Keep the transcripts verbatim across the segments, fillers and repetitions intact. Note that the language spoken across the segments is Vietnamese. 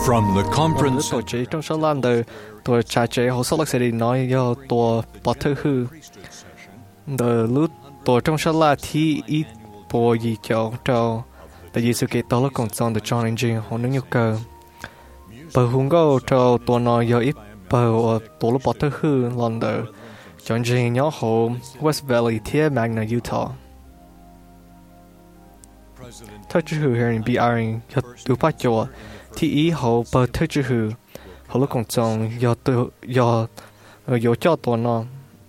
From the Còn conference tổ chế trong số làm đời tổ trà chế hồ sơ lạc sẽ đi nói do tổ bỏ thư hư đời lúc tổ trong số là thi ít bộ gì cho cho tại vì sự kiện đó là còn xong được cho nên riêng họ nâng nhu cầu bờ hùng go cho tổ nói do ít bờ tổ lúc bỏ thư hư lần đời cho riêng nhỏ hồ West Valley thiên Magna Utah thất chữ hư hiện bị ai cho đủ phát cho thì ý họ bờ thất chữ hư họ lúc còn xong do tự do do cho tổ nó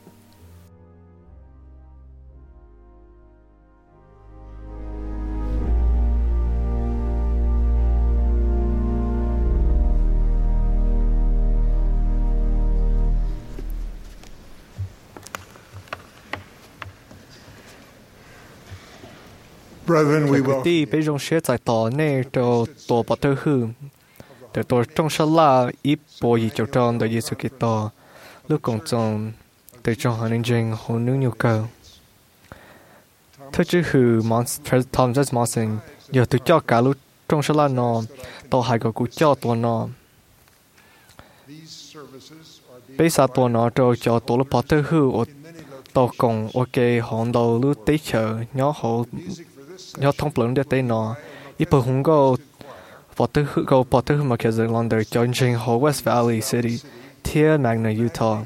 Brethren, we cái will tí bây giờ sẽ giải tỏ nè cho tổ bỏ thư hư để tổ trong sân la ít bộ gì cho tròn để Giêsu Kitô lúc còn xong để cho họ nên riêng họ nương nhu cầu thứ chữ hư mong Tom rất mong sinh giờ tôi cho cả lúc trong sân la nó tổ hai cái cụ cho tổ nó bây giờ tổ nó cho cho tổ lúc bỏ thư hư ở tổ cùng ok họ đầu lúc tế chờ nhỏ họ nhỏ thông lượng để tế nó ít bữa không có bỏ tư go bỏ tư mà cái gì London cho chính họ West Valley City thiên Magna Utah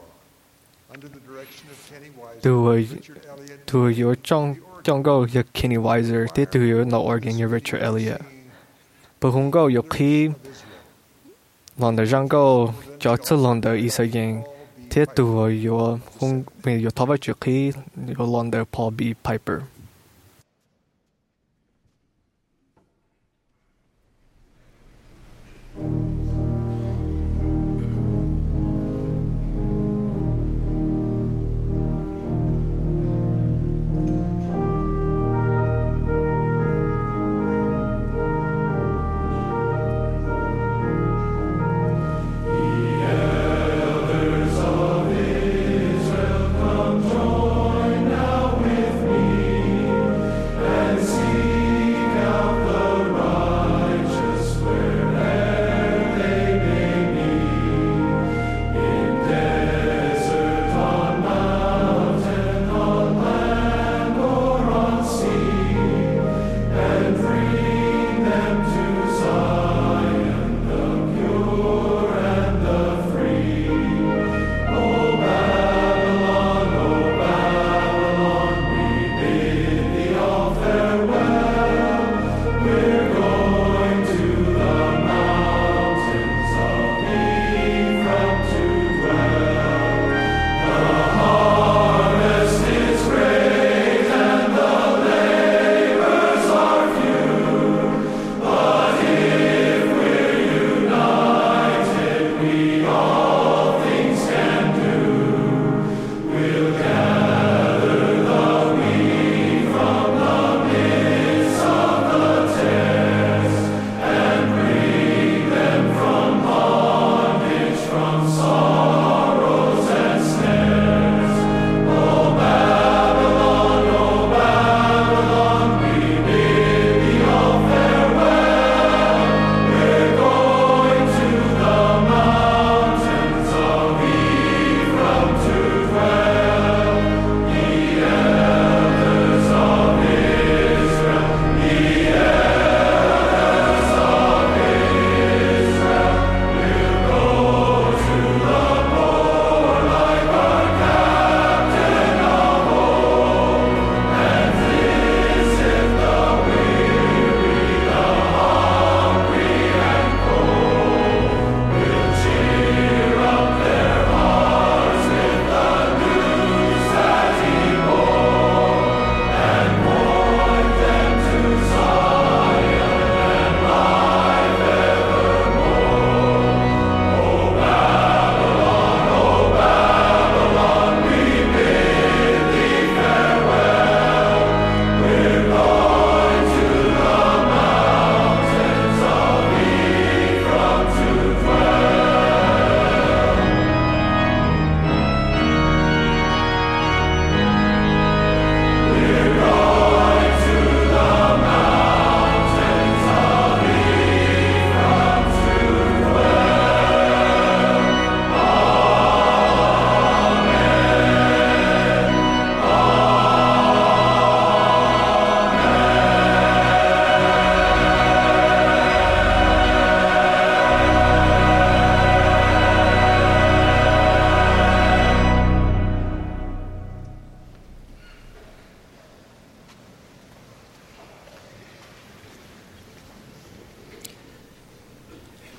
từ từ yếu trong trong go yếu Kenny Weiser tiếp từ yếu nó Oregon yếu Richard Elliott bữa không có yếu khi London răng go cho từ London ý xây dựng tiếp từ yếu không mình yếu tháo vào trước khi yếu London Paul B Piper Join now with me.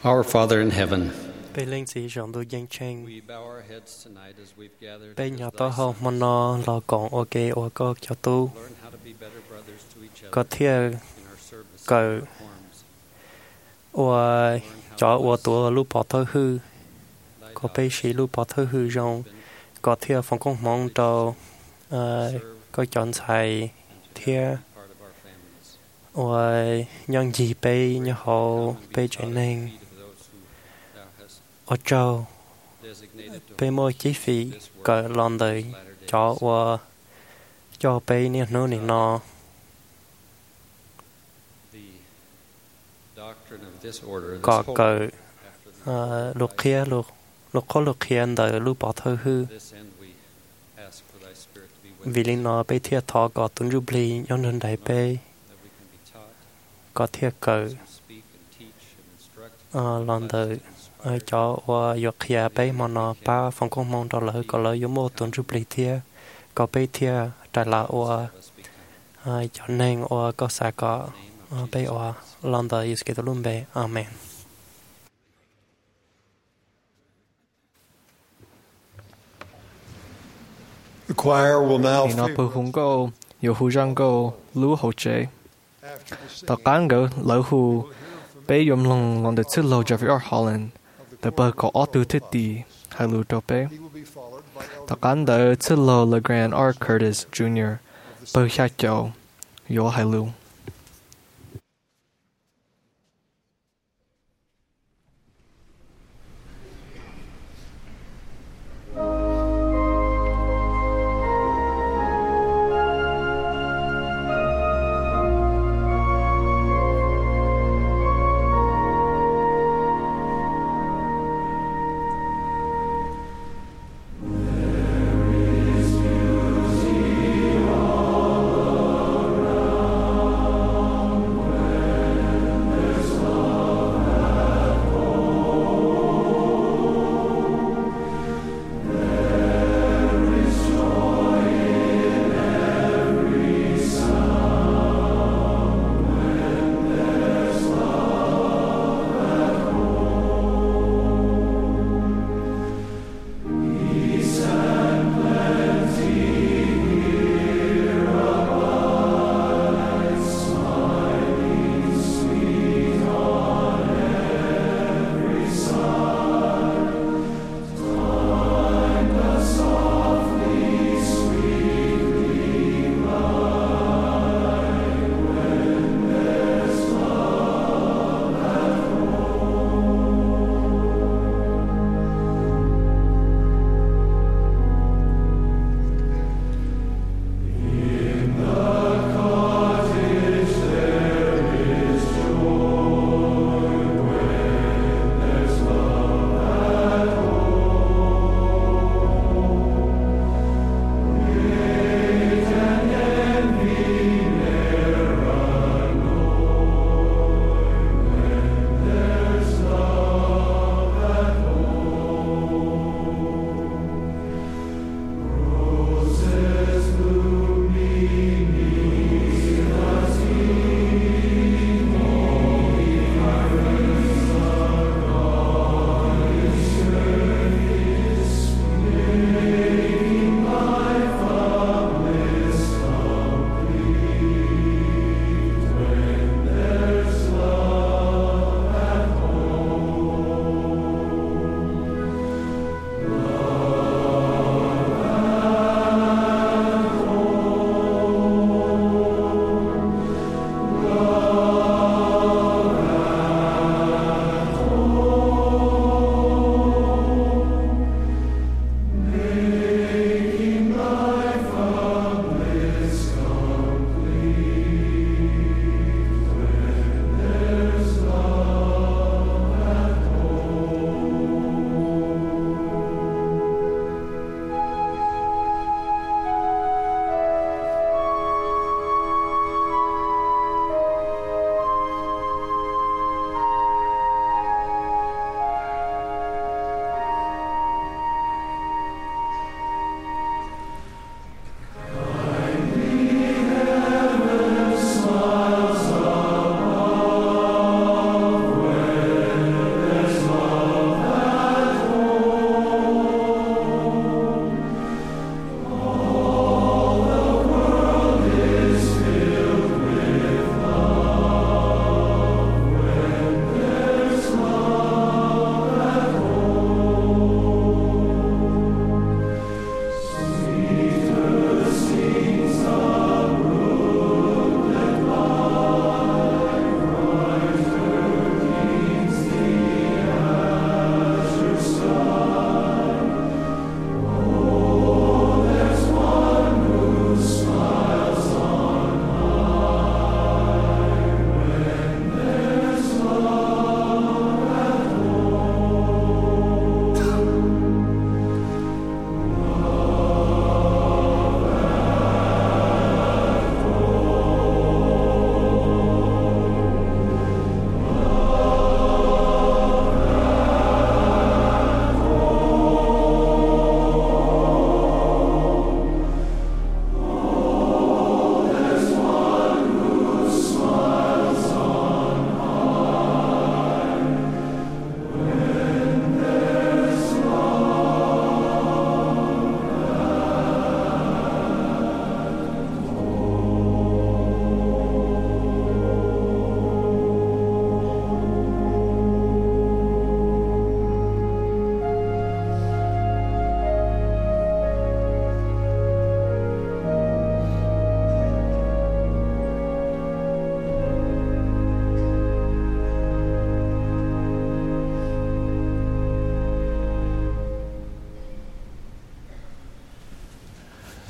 Our Father in heaven, Bây linh sĩ rộng đôi danh tranh. we bow our heads tonight as we've gathered Bây as nhỏ thy tao hậu sons mà nó là còn ok ô có cho tu. learn how to be better brothers to each Có other thể in our service cờ and our forms. ô cho ô tùa lúc bỏ thơ hư. Thy Có bây sĩ lúc bỏ thơ hư rộng. Có thể phong công mong cho có chọn xài thiê. part of our families. Ô nhân gì bây nhỏ hậu bây chạy nên. Feet of those who thou hast Ô trâu designated to bây mô chí phí cờ lòn đời cho ô cho bây nè nô nè nọ. the doctrine of this order, this Có hope cờ after the lục kia lục lục có lục kia đời lúc bỏ thơ hư. this end we ask for thy spirit to be with Vì us, linh nó bây thiệt thọ có tuân rụp lì nhân đơn đại bê that we can be taught, có thiệt cờ speak and teach and instruct, lòn đời cho và dọc kia bê mà nó ba phong công mong đó lời có lời giống mô tuân rụp lì thiệt có bê thiệt trả là và cho nên và có xa có bê và lòn đời yêu kê luôn bê. Amen. The choir will now Thì nó bù favor hùng cô, yêu hù răng cô, lũ hậu chế. after the Tờ singing cán gỡ lỡ hù, bê yếm lòng lòng được chữ lâu cho phía Holland. Tờ bờ có ó tư thiết tì, hai lũ trò bê. he will be followed by Tờ Elder cán đỡ chữ lâu là Grand R. Curtis Junior Bờ xa châu, yếu hai lũ. There is music all around.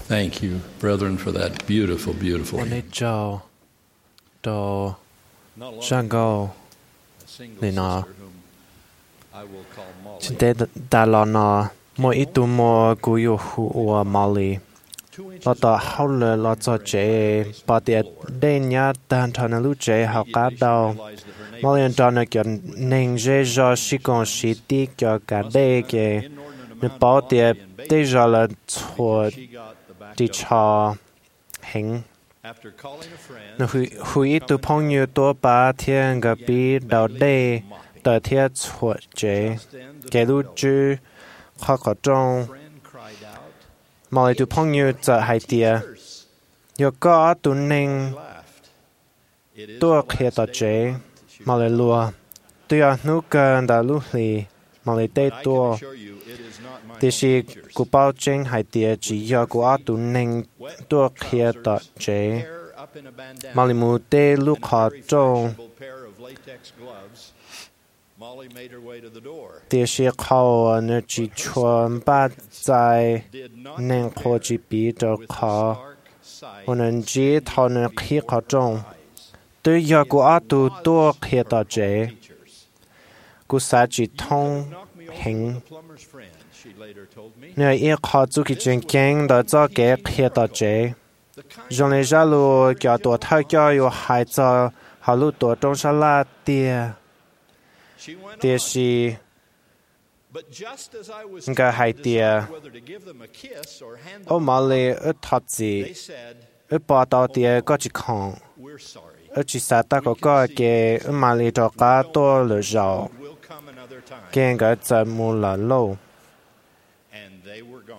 Thank you, brethren, for that beautiful, beautiful One hymn. day cho cho Not long sang ago, go a single Lê nọ. sister whom I will call Molly, chính tế đà lò nọ mỗi ít tu mò cú yêu hù ua Molly two inches lo tỏ hậu lờ lo cho chế bà tiệt đây nhá đàn thọ nà lũ chế học cá đầu realized that her name Molly anh cho nà kiểu nền dê do xí con xí tí cho cả đây kì nè bảo tiệt đây do là chùa she got the back đi up. cho hình After calling a friend, nè hui hui tu phong như tua ba thiên gặp bí đầu đây tờ thiên chùa chế just then the kẻ lũ chư khó có trong friend cried out, Molly tu phong như giờ hai tia "Teachers!" yo có tu nền Laughed. It is tua the khía last tờ day chế of Lent, she Molly lùa tu ya nu cơ đã lũ lì Molly tê But I can tua assure you, it is not my thì home si teachers. cụ bao trên hai tia chỉ do cụ á tu nền Wet tua khía tờ trousers, chế hair up in a bandana, Molly mu tê lũ and a khó very trong fashionable pair of latex gloves. Molly made her way to the door. thì si khó nữa chỉ chuan ba在 Did not nền khó compare chỉ bị cho with the khó stark sight 我能只讨论khí khó trong eyes tôi giờ cụ á tu tua khía tờ chế teachers. cụ sa chỉ You thông could knock me over hình with a plumber's friend, she later told me. nếu ý khó chú kỳ chuyện kén đó cho cái khía tờ chế The kind dùng lấy ra lù cho tổ thao cho yêu hai cho họ lù tổ trong sa la tia she went tia on. si But just as I was Nga hai trying to tia decide whether to give them a kiss or hand ô them mà a lì hug, ư thật gì they said, ư bỏ tàu tia có chỉ không "We're sorry. ư chỉ sa ta có có cái ư mà lì cho cá tổ lửa rau We'll come another time." kén cái giờ mù là lâu And they were gone.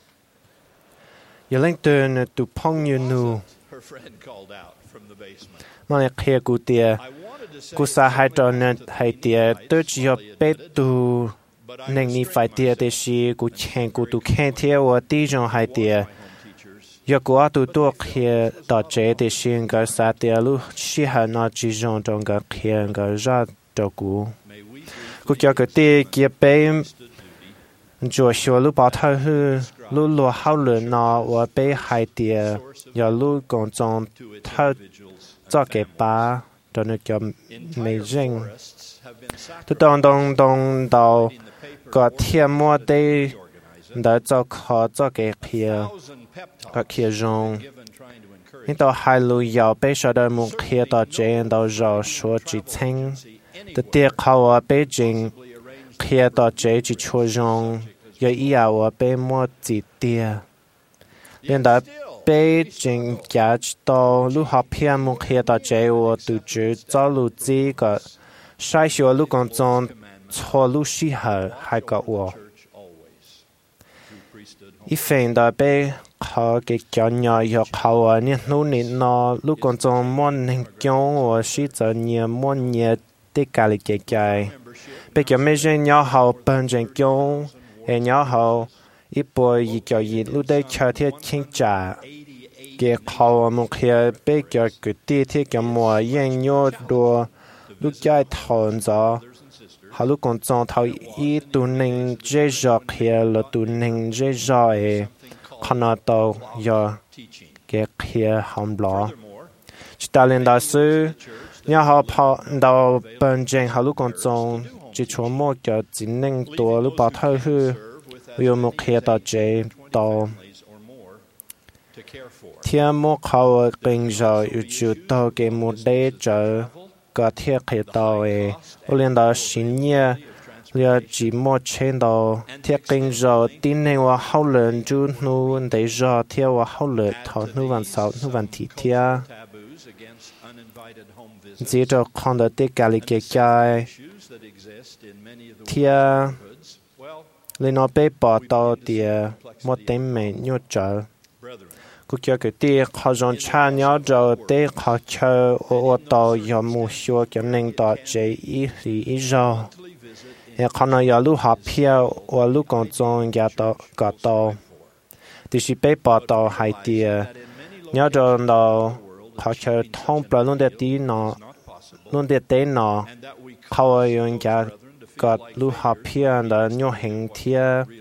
yêu lên tên tu phong như nu Her friend called out from the basement. mà lì khía cụ tia I wanted to say cụ sa hai something trò about nên the hai three tia nights, tôi chỉ học Molly bé admitted, tu but I nên ni phải restrained tia để myself si cụ and chen cụ very tu khen theo và tí trong hai warned tia my home teachers. giờ cụ á tu tua khía tờ chế để xin cái sa tia lu si hà nó chỉ trong trong cái khía cái ra cho cụ May we cụ briefly cho cái tia kia bé understood duty, cho xua lu bảo thao hư lu lu hao lửa nó và bé hai tia giờ lu còn trong to its thao individuals cho and cái families. ba cho nó cho Entire mấy rừng forests have been tôi đông đông đông đầu sacrificed in the paper có or thiên mua đây organize it. đã cho khó cho cái kia Thousand pep các talks kia rong given trying to encourage nhưng tao hai lù giàu bé sợ đời một kia tao chế tao rõ số chỉ thanh từ tiệc khâu ở Beijing kia tao chế chỉ cho rong giờ ý à ở bé mua chỉ tiệc nên đã Beijing giá tao lúc học phía một kia tao chế ở từ chữ cho lù gì cả sai số lúc còn trong cho lúc sĩ hở hai cái ở ít phèn đã bé họ cái kiểu nhỏ nhỏ họ ở những nô nị nó lúc còn trong món hình kiểu ở sĩ giờ nhiều món nhiều tất cả là cái cái bé kiểu mấy người nhỏ họ bên trên kiểu hay nhỏ họ ít bồi gì kiểu gì lúc đấy chờ theo chính trả cái họ một khi bé kiểu cái tí thì kiểu mua yên nhỏ đồ lúc chạy thằng giờ họ lúc còn trong thầu ý tu nên dễ dàng kia là tu nên dễ dàng ấy khả năng tàu giờ cái kia không lo chỉ ta lên đại sư nhà họ跑到本镇họ lúc còn trong chỉ cho mua cái chỉ nênตัวlúc bảo thâu hư yêu một kia tàu chế tàu thiên một khâu kinh rồi yêu chủ tàu cái một đề trở có thể khởi tàu ấy lên đó xin nhé liệu chỉ một trên đó thiết kinh rồi tin nênว่าเขาเรียนจูนู้นได้รอเที่ยวว่าเขาเรียนทอนู้นวันเสาร์นู้นวันที่เที่ยchỉ cho con được tất cả những cái tia lên nó bị bỏ tàu tia một tên mình nhớ chờ cuộc chơi cái tia họ dùng cha nhớ rồi để họ chơi ở tàu giờ mua số cái nên tàu chế ít ít rồi也可能有路好票，我路工中也到搞到，就是被报道海地，要找到好像通不弄的地呢，弄的地呢，เขา用也搞路好票的用hình贴，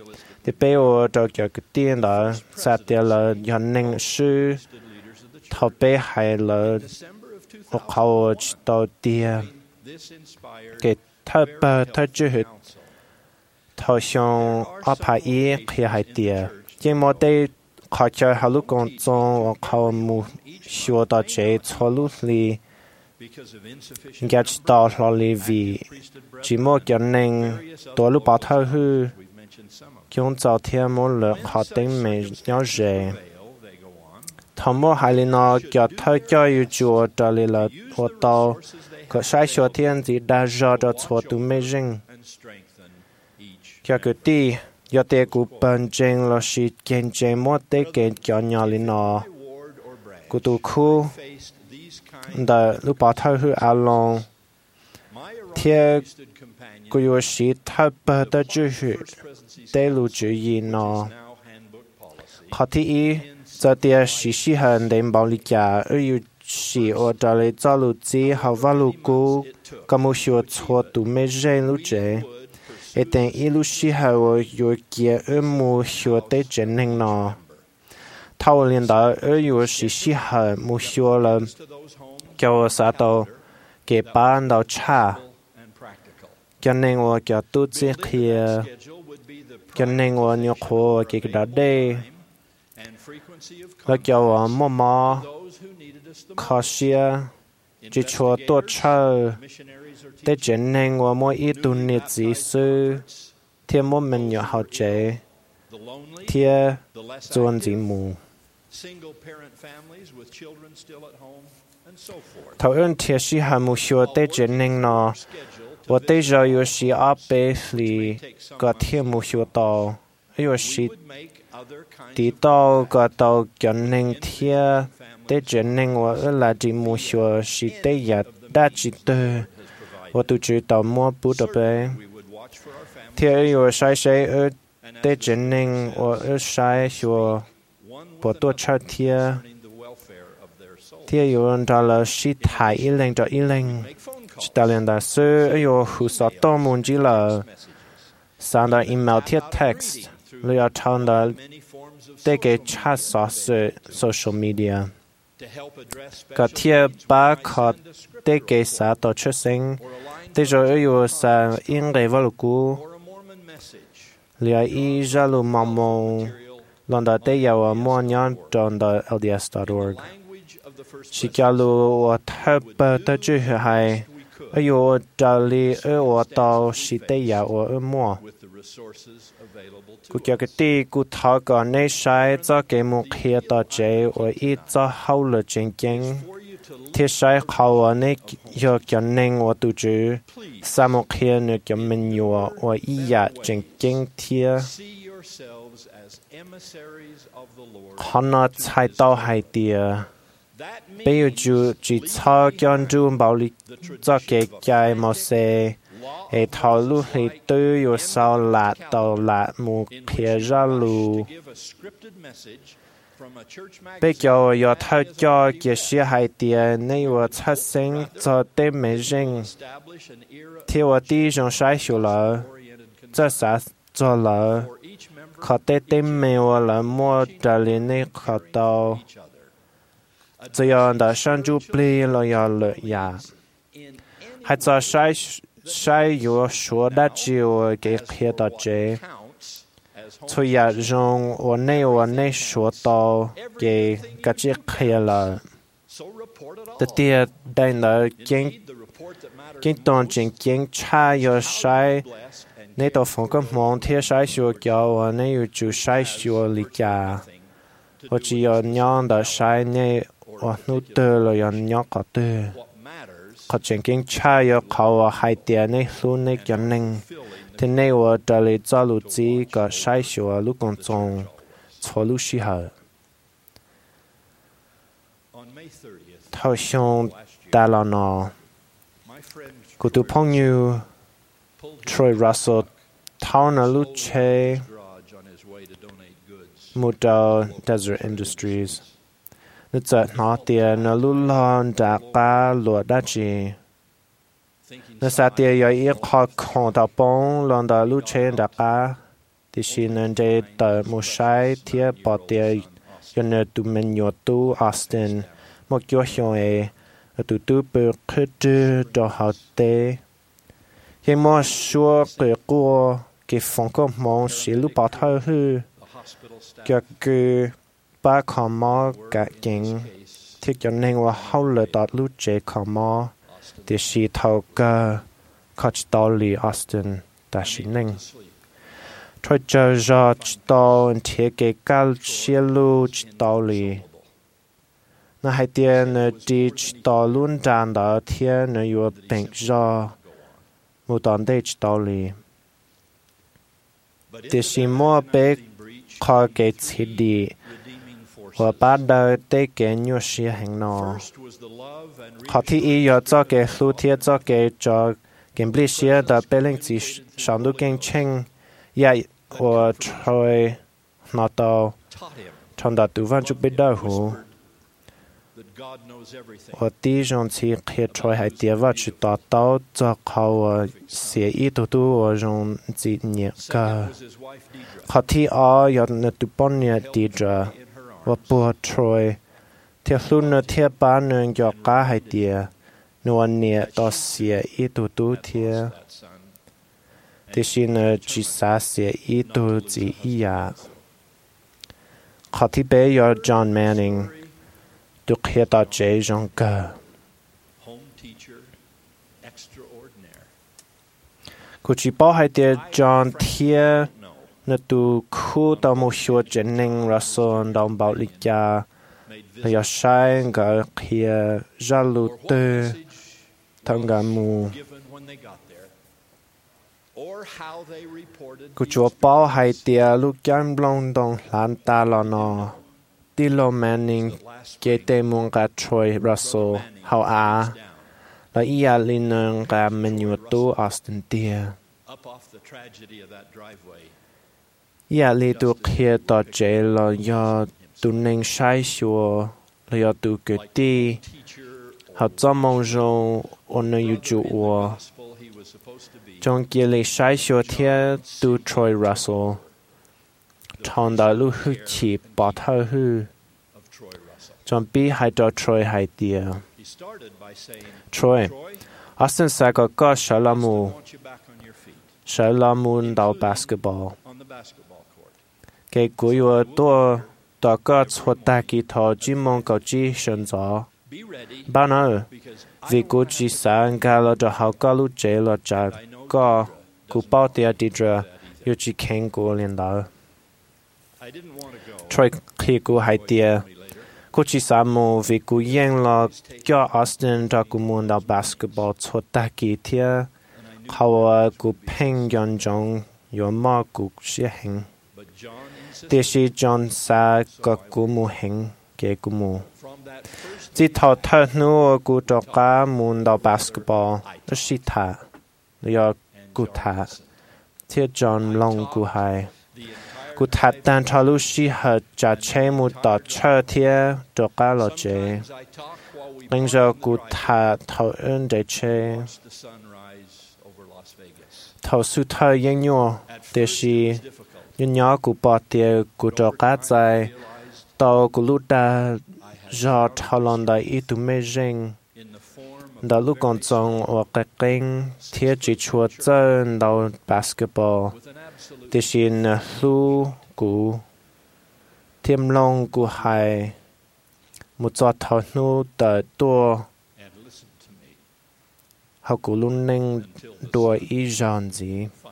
thì bây giờ cho cái tiền đó sẽ tiền là dân ninh sư thọ bây hay là học học đầu tiên cái thợ bờ thợ chữ hết thọ xong ở phải ý khi hay tiền nhưng mà đây họ chơi hai lúc công trong họ mu sửa到这错路里nghe chỉ tao lo li vì chỉ một cái nên tôi lúc bảo thao hư chúng cháu thêm một lượng họ tính mình nhau rẻ thằng mua hai lần nó cái thao cho yêu chúa trở lại là ô tô có sai số tiền gì đã ra cho chúa tụi mình riêng cái cái đi giờ để cụ bận trên là sự kiện chế một để kiện cho nhau lên nó cụ tụ khu đã lúc bảo thao hư áo lông theo cụ yêu sĩ thao bờ đã chữ hư để lưu chữ gì nó họ thì ý giờ để sĩ sĩ hành đến bảo lý cả ở yêu sĩ ở đây lấy cho lưu chỉ họ vào lưu cụ có một số错tụ mấy人lưu chế et ten ilu shi hao yo kia e mu sho te chen ning no thao liên da e yo shi shi ha mu sho la kyo sa to ke ban da cha cho nên wo kyo tu chi khia cho nên wo nyo kho ke da de la kyo mo mo kho xia chỉ cho to cha để chân nên của mỗi ít tu niệm chỉ sư thiên mỗi mình nhỏ học chế thiên chuẩn chỉ mù thầu ơn thiên sĩ hàm mù xua để chân nên nó và để giờ yêu sĩ áp bê lì có thiên mù xua tàu yêu sĩ tí tàu có tàu chân nên thiên để chân nên của là chỉ mù xua sĩ để giờ đã chỉ tư我都知道摸不到呗。天有晒晒而得真能我而晒说不多吃天。天有人到了是太一零到一零，知道连的是哎呦胡说多门子了，上到 email 贴 text， 你要唱的得给查啥是 social media。個貼把佢哋嘅撒到出聲，對咗要撒應該話估，你係依家路盲目，讓到哋有啊冇人裝到 L D S dot org。是假如我特別的注意係，哎呦我這裡而我到是哋有我而冇。cụ cho cái tí cụ thọ còn nay sai cho cái mục kia tỏ chế và ít cho hậu lực chân chân thiết sai khẩu ở nay do cho nên và tụ chữ sa mục kia nữa cho mình nhua và ý dạ chân chân thiết họ nó chạy tàu hai tìa bây giờ chú chỉ cho cho chú bảo lý cho cái cái màu xe hệ thảo lúc thì tư yo sao lạ tàu lạ một phía ra lù bây giờ yo thao cho kia sĩ hai tiền nên yo phát sinh cho tên mấy rình theo yo đi trong sai số lợ cho xã cho lợ khó tế tên mấy yo là mua trả liền nên khó tàu cho yo đã sang chú bì là yo lợi ya hay cho sai sai yo số đã chịu cái kia đó chế, thôi ya dùng ở nơi ở nơi số tàu cái cái chiếc kia là, tất nhiên đây là kinh kinh toàn chính kinh cha yo sai, nơi đó phong cách mong theo sai số kéo ở nơi yo chú sai số lý cả, hoặc chỉ yo nhon đó sai nơi ở nút tơ là yo nhon có tơ. Họ chẳng kinh cha yo khẩu hai tiền này luôn này cho nên thế này ở đây là cho lúc gì có sai số lúc còn trong cho lúc xí hở thao xong đã là nó của tụi phong như Troy Russell thao nó lúc chơi một đầu Desert Industries nó chợt nó tiền nó luôn lo đã cả lúa đã chỉ nó sa tiền yo ít khó không thảo bông lo đã lúc chơi đã cả thì xin nên để tờ một sai thiệt bỏ tiền cho nên tụi mình nhớ tu Austin một chỗ hiểu ấy tụi tụi bự khứ trừ cho họ tê khi mà xua cái cô cái phong cách mong sẽ lúc bảo thơ hư cho cái ba con mò cả chính thì cho nênว่าเขาเลยตัดลูกเจคอมอที่ชีเท่ากับเขาจะต่อลีออสตันแต่ชินึงถ้าจะรอจะต่อเทียเกกัลเชียลูจะต่อลีน่าให้เตียนดีจะต่อลุ่นจานต่อเทียนอยู่เป็นรอมูตอนได้จะต่อลีที่ชีมัวเป็กขอเกตสิดีว่าป้าเดินเตะเกนยูเชียแห่งนอขอที่อียอดจ่อเกลูเทียจ่อเกจอเกมบลิเชียแต่เป็นเรื่องจีสอนดูเก่งเช่งใหญ่ว่าทอยนอตอทำดัดดูวันจุบิดาหูว่าที่จงที่เขียนทอยให้เดียว่าจุดต่อต่อจะเขาเสียอีตัวตัวว่าจงจีเนี่ยก็ขอที่อ๋อยอดนตุปอนเนี่ยดีจ้าว่าปวดทรอยเทียบลุ่นเทียบบ้านเนืองยอกก้าให้เดียนวลเนี่ยต่อเสียอีตัวตัวเทียที่ชินจิสาเสียอีตัวจีอียาขอที่เบย์ยอจอห์นแมนนิงตุกเฮียต่อเจจงเกอกูจีป้อให้เดียจอห์นเทียนตูคู่ต่อมุชัวเจนิงรัสโซนดอมบาลิกาเลยใช้กับเฮียจาลูเตอทั้งกามูกูชัวป้อให้เตียลูกยันบลงดงหลานตาลอนอติโลแมนนิงเกเตมุงกับทรอยรัสโซเฮาอาและอียาลินงกับเมนูตูออสตันเตียอยากลีตัวเขียต่อเจลอยอตุนงใช้ชัวลอยอตุเกิดตีเขาจะมองจงอนยูจูวัวจงเกี่ยเลยใช้ชัวเทียตูทรอยรัสโซทอนดาลูฮึชีปอเธอฮึจงปีให้ตัวทรอยให้เดียทรอยออสตันแซก็ก็ชาลามูชาลามูนดาวบาสเกตบอลเกกุยว่าตัวตัวก็ชดตากีทอจิมองกับจีเฉินจอบ้านเออวิกุจิสานกาลจะหาก็รู้เจลจากก็กูเป้าเตียดีเจออยู่จีเข่งกูเลียนดาวทรอยคีกูให้เตียกูจิสามูวิกุยังลอก็ออสตันจากกูมูนดาวบาสเกตบอลชดตากีเทียเขาว่ากูเพ่งยอนจงยอมมอกูเสียหงที่ชีจอนซาก็กูมูหงเกกูมูจิตทอดเธอหนูกูจอกามูนดาวบาสเกตบอลแล้วชิตาแล้วกูทาเที่ยจอนลงกูให้กูทัดดันทอลุชิหัดจะใช้มูต่อเชื่อเที่ยจอกาลอเจลังจากกูทัดเท่าอื่นได้เชเท่าสุดท้ายยังยัวเตชียันยอกูปอเตียกูจอกาใจต่อกูลุดาจอดฮอลอนได้อีตุเมเจงดาลูกกอนจงออกเก่งเทียจิชัวเจนดาวบาสเกตบอลเตชินลูกูเทียมลงกูให้มุจอดเท่านูแต่ตัวเขากูลุ่นนึงตัวอีจอนจี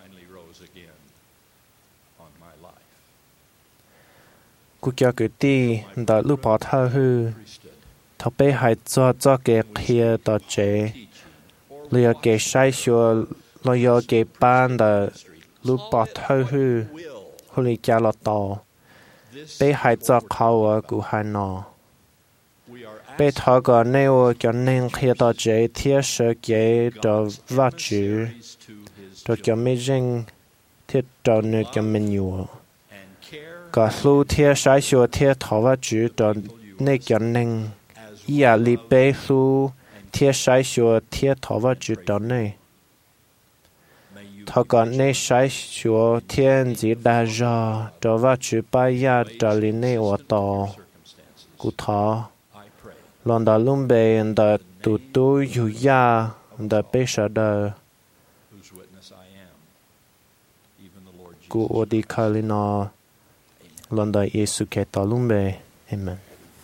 กูจะเกิดตีแต่ลูกปอเธอฮือถ้าไปหายจอจอเกะเฮียต่อเจเลียเกะใช้ชัวลอยเกะปานแต่ลูกปอเธอฮือฮุลิจาลต่อไปหายจอเขาว่ากูหายนอไปทอก่อนในว่าจะเน่งเฮียต่อเจเทียเสเกะต่อวัดจือต่อจะไม่ยิงเทียต่อเนื้อจะไม่ยัวก็รู้เทียใช้ชัวเทียทว่าจือตอนในกันนึงอย่าลีเปรู้เทียใช้ชัวเทียทว่าจือตอนนี้ thọ còn nê sai chúa thiên chỉ đa do cho va chữ ba ya cho li nê ô to cụ thọ lon da lum bê da tu tu yu ya da bê sa da cụ ô đi khai li nó lon da Yesu kê ta lum bê. Amen.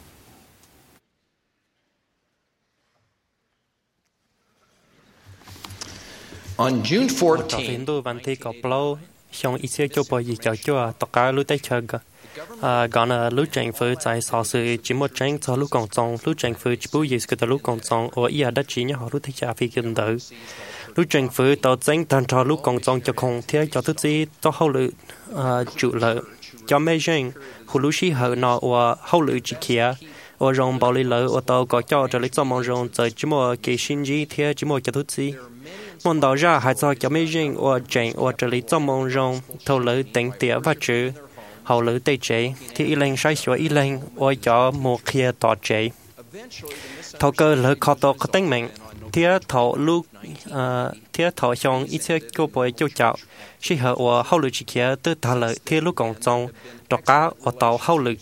On June tàu fourteenth, phiến đu văn thi có plau xong ít xe cho bò gì cho cho tất cả lúc tới chờ gà à gọn là lúc chính phủ tại sao sự chỉ một tranh cho lúc còn trong lúc chính phủ chỉ bù gì cái lúc còn trong ở ý đã chỉ nhớ họ lúc thấy trả phi kinh tử lúc chính phủ tàu tranh toàn cho lúc còn trong cho không thế cho thứ gì cho hậu lự chủ lợi cho mấy dân hồ lúc xí hậu nọ và hậu lự chỉ kia ở trong bảo lý lợi ở tàu có cho cho lấy cho mong rằng tới chỉ một cái sinh gì thế chỉ một cho thứ gì mong đó ra hay cho cho mấy dân ở trên ở cho lấy cho mong rằng thầu lợi tính tiệt và chữ hậu lữ tây chế thì y lên sai sửa y lên ở cho một kia tỏ chế thầu cơ lợi khó tổ có tính mệnh thiết thầu lúc thiết thầu xong ít xe cơ bồi châu chạo khi họ ở hậu lữ chỉ kia từ thà lợi thiết lúc còn trong đó cá ở tàu hậu lữ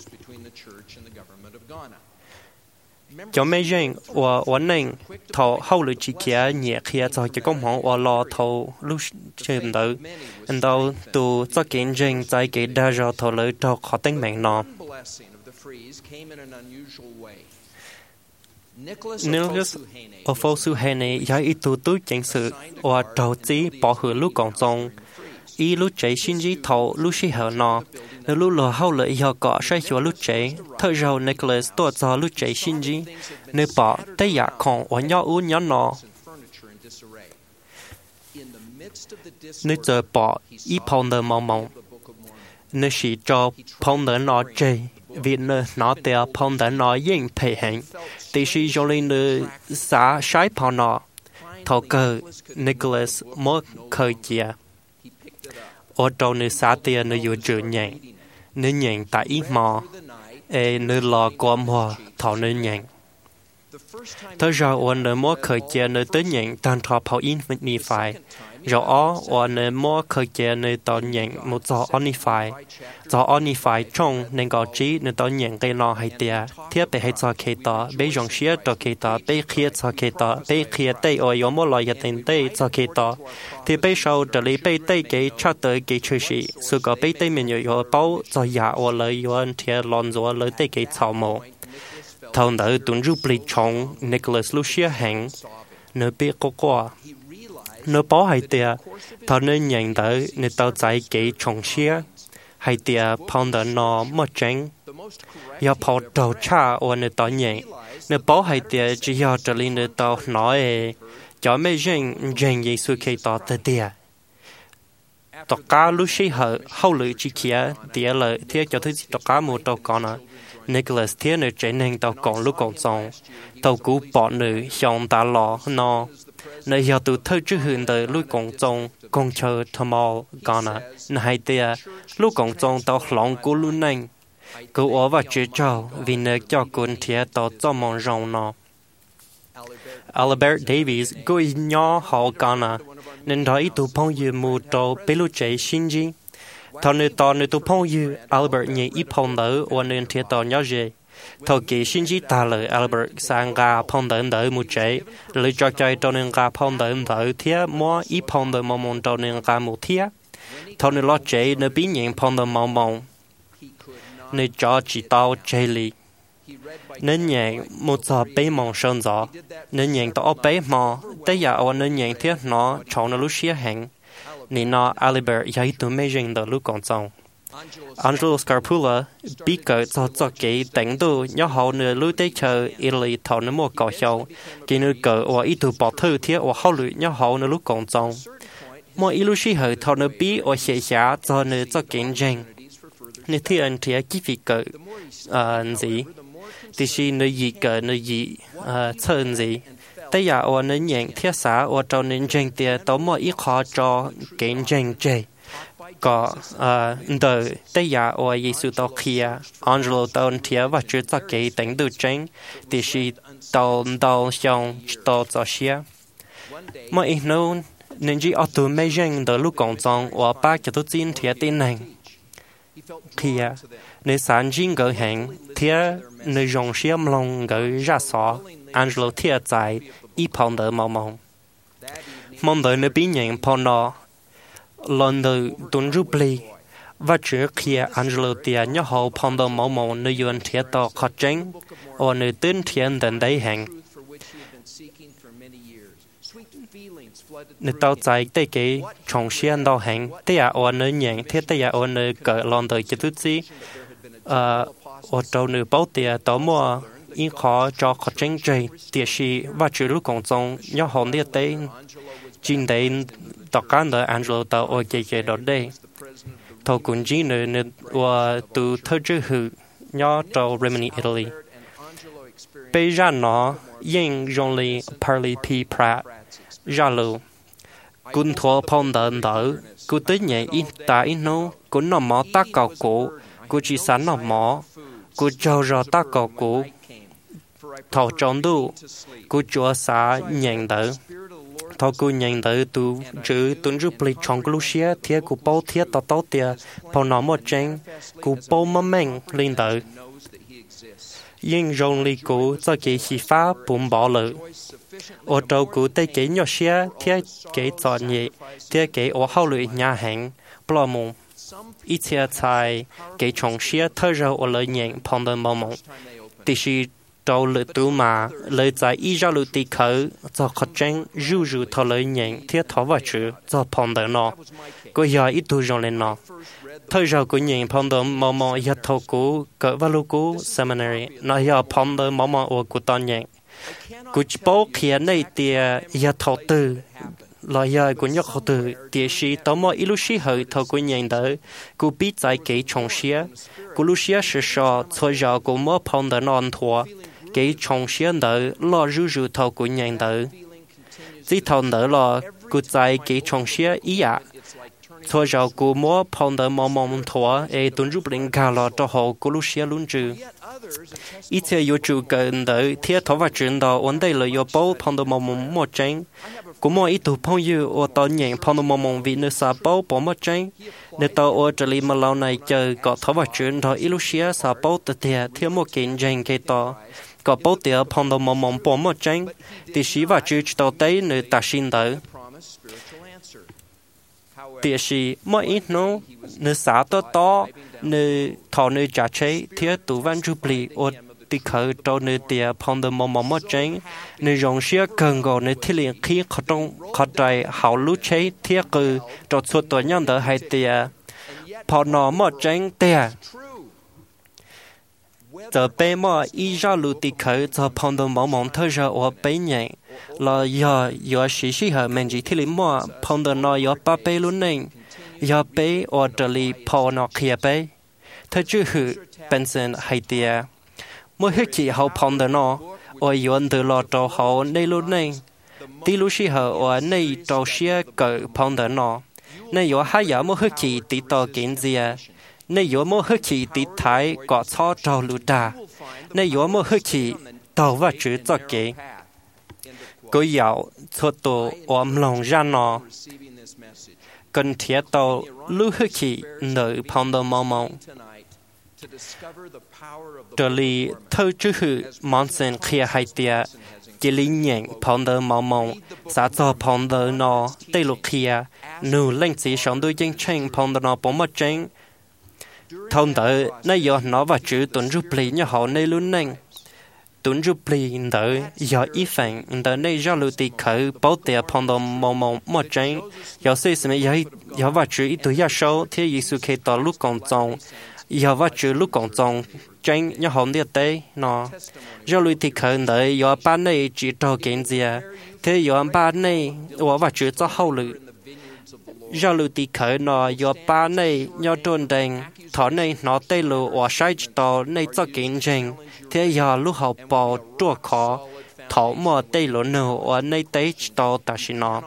cho mấy dân ở ở nền thầu hậu lữ chỉ kia nhẹ kia cho cái công hỏng ở lò thầu lúc chìm tử anh đâu tu cho kiện dân tại cái đa giờ thầu lữ cho khó tính mạng nó Nicholas Ofosuhene giải ít tu tu chính sự ở đầu chí bỏ hứa lúc còn trong ý lúc chạy xin chỉ thầu lúc xí hở nó lúc lò hậu lợi do có sai chúa lúc chạy thời giàu Nicholas tổ cho lúc chạy xin chỉ nơi bỏ tay giả còn ở nhỏ u nhỏ nó nơi giờ bỏ ý phong đời mong mong nơi chỉ cho phong đời nó chạy vì nơi nó theo phong đời nó yên thể hiện thì chỉ cho lên nơi xã sai phong nó thầu cơ Nicholas mất khởi chia ở trong nơi xã tiền nơiอยู่trường nhện nơi nhện tại ít mò e nơi lò qua mò thọ nơi nhện tới giờ ở nơi mua khởi chia nơi tới nhện tan thọ phao in ni phải rồi ó ở nơi mua khởi chia nơi tàu nhện một giò oni phải giò oni phải trong nên có chỉ nơi tàu nhện cây lò hay tia thiết bị hay cho cây tàu bây giờ xía cho cây tàu bây kia cho cây tàu bây kia tây ở yếu mua lò nhà tiền tây cho cây tàu thì bây sau trở lại bây tây cái chắc tới cái chuyện gì sự có bây tây mình有包cho nhà ở lại有anh thiết lon rồi lại tây cái草木thầu đỡ tuần rút bì trong Nicholas Lucia hàng nơi biết có qua nơi bỏ hay tia thầu nơi nhận tới nơi tàu chạy cái trồng xía hay tia phong đỡ nó mất tránh do phao đầu cha ở nơi tàu nhận nơi bỏ hay tia chỉ do trở lên nơi tàu nói cho mấy dân dân Giêsu khi tàu tới tia tất cả lúc xí hở hậu lự chỉ kia tia lợi thiết cho thứ tất cả một tàu còn à Nicholas thiết nơi trở nên tàu còn lúc còn sống tàu cũ bỏ nữ xong ta lò nó nơi giờ từ thời trước hiện tới lúc còn sống còn chờ thầm mò còn à hai tia lúc còn sống tàu lòng của luôn nhanh cứ ở và chơi trò vì nơi cho quân thiết tàu cho mong rong nó Albert Davies có ý nhỏ họ còn à nên đó ý tụ phong dư mù trò bê lô chạy xin gì thọ nơi tỏ nơi tụ phong dư Albert nhị ý phong đỡ và nên thiết tỏ nhỏ dễ thọ kỳ xin gì ta lời Albert sang gà phong đỡ đỡ mù chạy lời cho chơi cho nên gà phong đỡ đỡ thiết mua ý phong đỡ mong mong cho nên gà mù thiết thọ nơi lo chạy nơi bí nhện phong đỡ mong mong nơi cho chỉ tao chạy lì nên nhện một giờ bé mong sơn gió nên nhện tao bé mò tới giờ ở nên nhện thiết nó chọn nó lúc xía hẹn nên nó Albert giải tụ mấy dân đó lúc còn sống Angelo Scarpula biết cỡ cho cho cái tỉnh tu nhớ hậu nửa lúc tới chờ Italy thọ nó mua cỏ sâu cái nửa cỡ ở ít tu bỏ thư thiết ở hậu lưỡi nhớ hậu nửa lúc còn sống mỗi ít lúc xí hở thọ nó biết ở xe xá cho nửa cho cái dân nên thì anh thì chỉ vì cỡ gì thì khi nơi gì cỡ nơi gì sơn gì tới giờ ở nơi nhện thiết xã ở trong nên dân tiền tao mua ít khó cho cái dân chơi có đời tới giờ ở Giêsu tao kia Angelo tao thiết và chữ cho cái tính từ tranh thì khi tao tao xong tao cho xia mà ít nâu nên chỉ ở tụi mấy dân đỡ lúc còn trong và ba cho tôi tin thiệt tin này khi à nếu sản chính gỡ hẹn thiệt nếu dùng xiêm lòng gỡ ra xó Angelo thiệt dài ít phong đỡ màu mong mong đợi nếu bị nhận phong nó lần đầu tuần rút ly và trước khi Angelo tiệt nhớ hậu phong đỡ màu mong nếu yuan thiệt to khó tránh và nếu tin thiệt đến đây hẹn nếu tao chạy tới cái trồng xiên đào hàng, thế à ở nơi nhện, thế thế à ở nơi cỡ lon đời cho chút gì, ở trong nơi bảo tiệt tao mua in khó cho khó tranh chơi, tiệt sĩ và chữ lúc còn trong nhớ hòn địa tế, chính đấy tất cả đời Angelo tao ở cái cái đó đây, thầu cũng chỉ nơi nơi và từ thời trước hữu nhớ trong Rimini Italy, bây giờ nó yên dùng li Parley P Pratt ra lưu cún thua phong đợn đỡ cú tới nhảy ít ta ít nô cú nọ mỏ tác cầu cũ cú chỉ sẵn nọ mỏ cú trâu rò tác cầu cũ thọ tròn đủ cú chúa xá nhảy đỡ thọ cú nhảy đỡ tu chữ tuấn rút plei chọn cú xía thiệt cú bao thiệt tao tao tiệt bao nọ một tranh cú bao mà mình lên đỡ nhưng rong li cú cho cái chi phá bùm bỏ lỡ ở đâu cú tay cái nhỏ xía thiết cái chọn nhẹ thiết cái ở hậu lưỡi nhà hàng blo mông ít thiết sai cái trồng xía thơ rau ở lợi nhện phong đơn mông mông thì是đầu lưỡi tu mà lợi在一绕路地口做客真入入头lợi nhện thiết thọ vào chữ做phong đơn nó có giờ ít tu rong lên nó thời giờ của nhện phong đơn mông mông giờ thọ cú cỡ vào lúc cú seminary nó giờ phong đơn mông mông ở của toàn nhện cú bố kia này thì giờ thọ từ lời giờ của nhóc thọ từ thì是多么一路是后头của nhện đó cú biết在给重写cú路写是说错着cú么碰的难拖给重写的老入入头của nhện đó chỉ头的了cú在给重写一样错着cú么碰的毛毛拖诶蹲住不能干了之后cú路写轮住以前有主跟的贴头发真的问题了有包碰到毛毛莫真cú么一度朋友我到年碰到毛毛vì nơi xa bao bỏ mất chân nếu tao ở这里mà lâu này chờ có thấu vào chuyện đó ít lúc xíu xa bao tự thiệt thiếu một kiện danh cái to có bao tiệt碰到毛毛bỏ mất chân thì sĩ vào chữ tao tới nơi ta xin tới tiệt sĩ mỗi ít nó nơi xa to to nơi thọ nơi trả chế thiết tụ văn chụp lì ở tí khởi cho nơi tiệt phong được một món chân nơi rong xía cần gọi nơi thiết liền khi khó trong khó trái hậu lú chế thiết cử cho suốt tuổi nhân đỡ hai tiệt phong nó một chân tiệt giờ bé mà ý ra lú tí khởi cho phong được một món thơ ra ở bé nhẹ là giờ giờ sĩ sĩ hợp mình chỉ thiết liền mà phong được nó giờ ba bé luôn nên giờ bé ở这里泡nó kia bé thơ chữ hữu bên sen hai tiệt mỗi hết chỉ hậu phong được nó ở yuan từ lò trâu hậu này luôn này tí lúc sĩ hậu ở này trâu xía cỡ phong được nó này có hai giờ mỗi hết chỉ tí to kiến gì này có mỗi hết chỉ tí thái có cho trâu lú đà này có mỗi hết chỉ tàu và chữ cho kế có dạo cho tổ ôm lòng ra nó cần thiết tàu lú hết chỉ nợ phong được mong mong trở lại thâu chữ hữu mong sen kia hai tiệt chỉ linh nhện phong được mong mong xã cho phong được nó tây lục kia nụ lên chỉ sống đôi chân chân phong được nó bốn mất chân thông tới nay giờ nó và chữ tuấn rút lì như họ nay luôn nè tuấn rút lì tới giờ ít phản tới nay ra lưu tì khởi bảo tiệt phong được mong mong mất chân giờ xây xem giờ giờ và chữ ít tuổi giờ sau thì Giêsu khi tỏ lúc còn trong giờ và chữ lúc còn trong tranh như hồn địa tế nó do lui thì khởi đấy giờ ban này chỉ cho kiến gì thế giờ ban này我và chữ cho hậu lự do lui thì khởi nó giờ ban này nhớ trôn đèn thọ này nó tây lù và sai cho này cho kiến trình thế giờ lúc học bỏ chua khó thọ mà tây lù nữa và này tây cho ta xin nó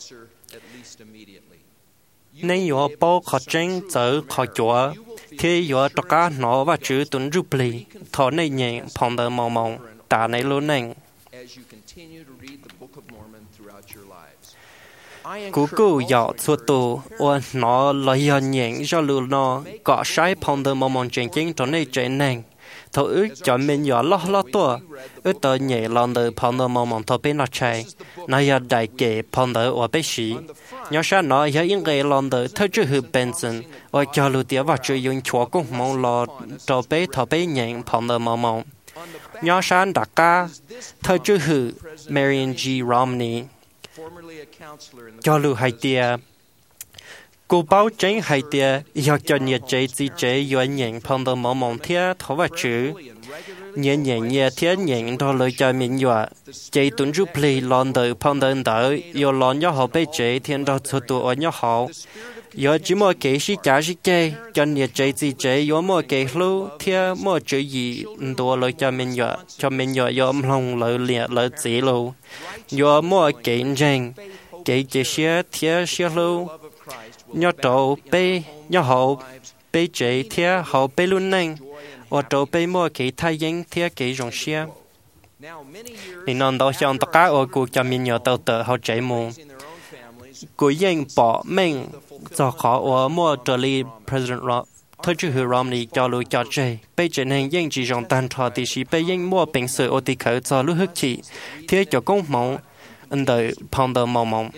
nên giờ bao khó tranh giờ khó chúa thế giờ tất cả nó và chữ tuấn rút lì thọ này nhẹ phong đỡ mong mong ta này luôn nè cú cú dọ xua tù và nó là do nhện do lù nó có sai phong từ mong mong chuyện chính trong này chuyện này thầu ước cho mình nhỏ lo lo tua ước tới nhẹ lòng từ phong từ mong mong thầu bên nó chạy nó giờ đại kệ phong từ và bé sĩ nhớ sao nó giờ những cái lòng từ thay chữ hư bên chân và cho lù tiếng và chữ dùng chúa cũng mong lo cho bé thầu bé nhện phong từ mong mong nhớ sao đặc ca thay chữ hư Marion G. Romney cho lưu hai tia cô báo chính hai tia do cho nhiệt chế chỉ chế do nhện phong độ mỏng mỏng thiết thấu và chữ nhện nhện nhẹ thiết nhện đó lời cho mình dọa chế tuấn giúp plei lon đời phong độ đỡ do lon do họ bị chế thiên đó số tụ ở nhau họ do chỉ mua cái gì cả gì chế cho nhiệt chế chỉ chế do mua cái lưu thiết mua chữ gì đó lời cho mình dọa cho mình dọa do lòng lời liệt lời chỉ lưu do mua cái rèn cái cái xe thiết xe lưu nhớ trâu bê nhớ hậu bê chế thiết hậu bê luôn neng và trâu bê mua cái thay dân thiết cái rong xe nên non đó chọn tất cả ở cuộc cho mình nhớ tàu tờ hậu chạy mù của dân bỏ mình do khó ở mua trở lại President thôi chứ hứa Romney cho lùi cho chế bây giờ nên dân chỉ rong tan thọ thì chỉ bây dân mua bệnh sự ở thị khởi cho lúc hức chỉ thiết cho công mộng anh đợi phong đờ mong mộng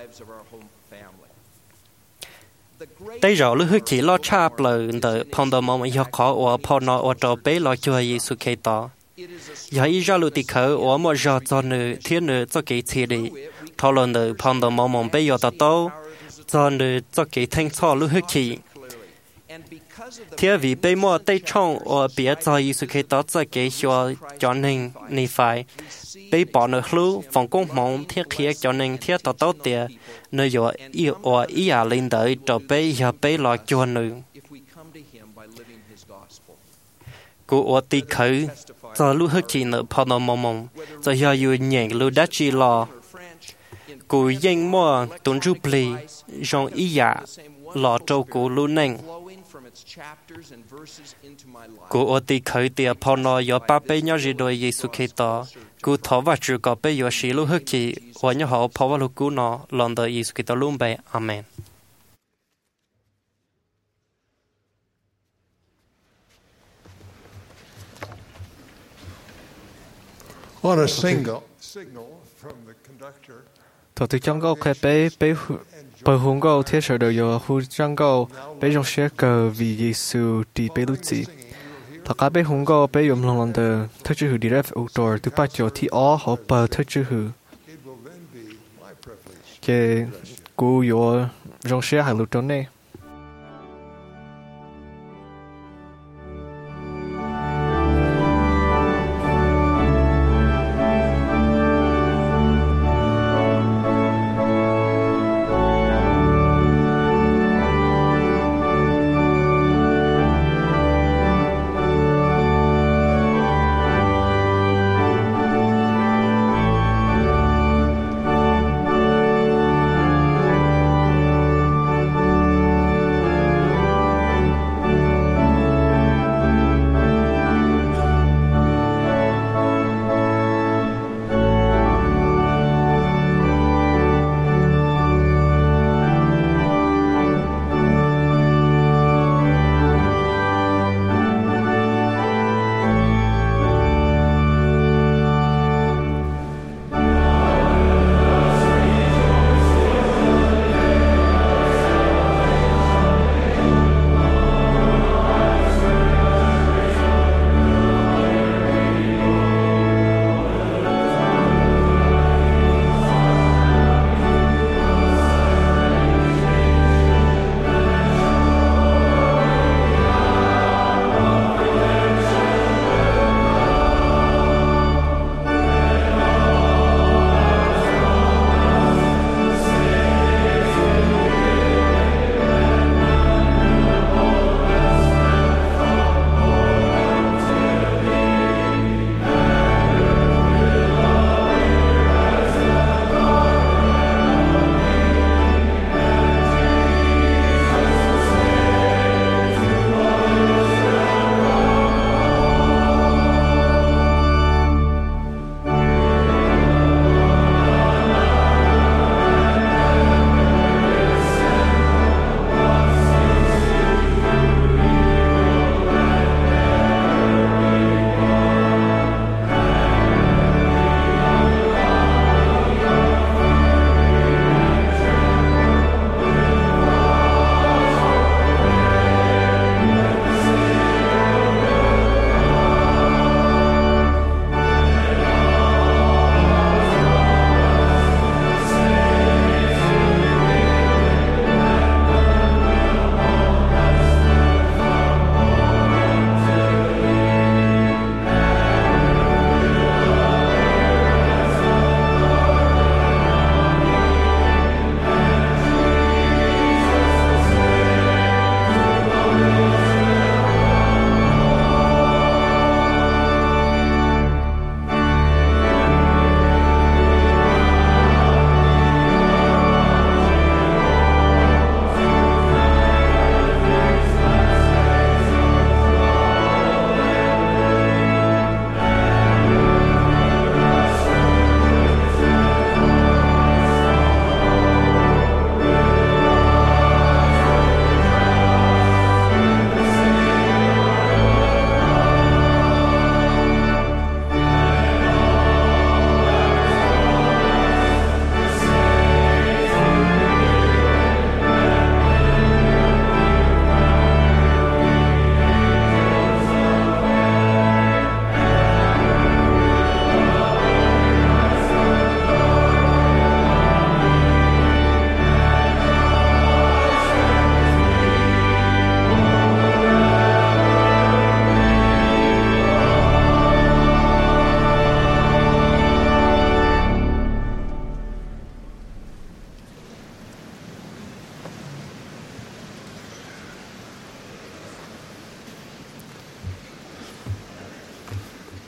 đây rồi lúc hức chỉ lo chạp lời đợi phong đờ mong mộng do khó ở phong nó ở trò bế lo cho Giêsu Kitô giờ ý ra lùi thị khởi ở mua giờ cho nữ thiên nữ cho cái gì đi thọ lần đợi phong đờ mong mộng bây giờ tao tao cho nữ cho cái thanh cho lúc hức chỉ thiết vì bây mua tay trong ở bia cho Giêsu Kitô cho cái cho cho nên ni phải bây bỏ nợ lưu phòng công mong thiết khía cho nên thiết tao tao tiệt nơi giờ ý ở ý à lên đợi cho bây giờ bây lo cho nữ cô ở tì khởi cho lưu hết chỉ nợ phao nợ mong mong cho giờ yêu nhẹ lưu đã chỉ lo cô yên mua tuấn rút plei trong ý à lo trâu cô lưu neng cô ở tì khởi tiệt phao nợ giờ ba bây nhau gì đôi Giêsu Kitô cô thọ và chữ có bây giờ xí lưu hết chỉ và nhau họ phao vào lưu cô nó lòng đời Giêsu Kitô luôn bay amen. On a single signal from the conductor, thọ từ trong câu khai bé bé bờ hướng câu thiết sở đều do hu trong câu bé trong xe cờ vì Giêsu đi bé lúc gì thọ cả bé hướng câu bé dùng lòng lòng đời thức chữ hữu đi ra outdoor từ ba chỗ thì ó họ bờ thức chữ hữu cái cú yo trong xe hay lúc trong này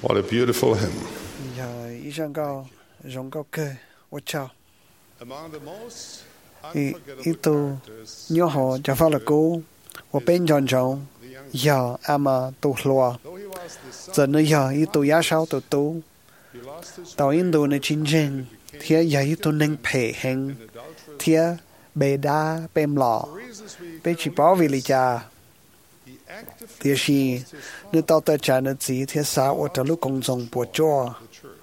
What a beautiful hymn. giờ ý rằng cao rong cao cơ ô chào Among the most ý unforgettable ý tu characters, nhớ họ cho phá là cô và bên tròn tròn giờ ama tu loa though he was the son, giờ nơi giờ ý tu giá sao tu tu he lost his tàu in tu nơi chiến tranh thế giờ ý tu nên phê hành adulterous thế bề đa bêm lọ reasons we bề chỉ bảo vì lý cha he actively thế thì lost his nếu tao ta trả nó gì thế sao ở trong lúc công dụng của cho the church.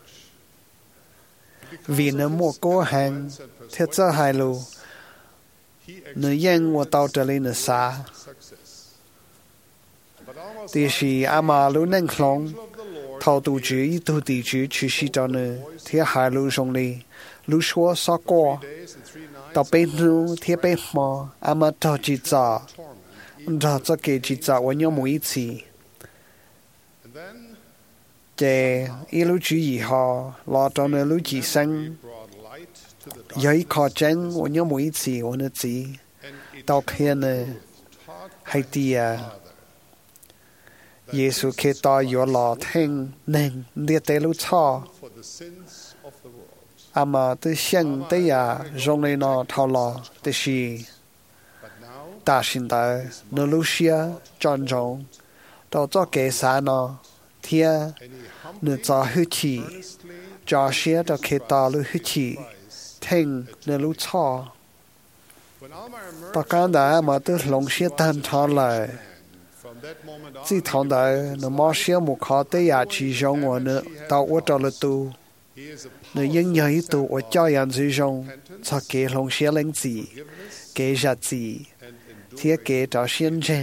vì nó mua cố hàng thế cho hai lù He nó dân của tao trở lên nó xa success. But almost thì thì ama lũ nên không of the Lord thao tu chữ ý tu tỷ chữ chữ sĩ cho nó thế hai lũ trong đi lũ xua xó qua days and three nights tao bên lũ thế bên mò ama tao chỉ trả torment. ra cho cái chỉ trả của nhau mỗi次 And then chế ý lũ chữ gì họ lo cho nó lũ chỉ sinh brought light to the giấy khó chân của nhau mỗi次của nó chỉ and it tao kia nó taught hay tia Father Giêsu khi ta yếu lọ thanh nên địa tế lũ cho for the sins of the world. ama tư sinh tế ya rong lên nó thao lọ tế sĩ But now ta xin ta nó lũ xia tròn rong tao cho kế xa nó thia and he nó humbly, cho hư chỉ earnestly cho xia tao khi ta lũ hư chỉ thanh nó lũ cho when Alma emerged ta can đã mà tư lòng xia tan thọ lại from that moment on, chỉ thằng đã nó mò xia một khó tế ya chỉ rong của nó tao ở trong lũ tu he is a nó dân nhớ ý tụ ở cho yan dư rong cho kế lòng xia lên gì kế ra gì and thiết kế cho xiên trên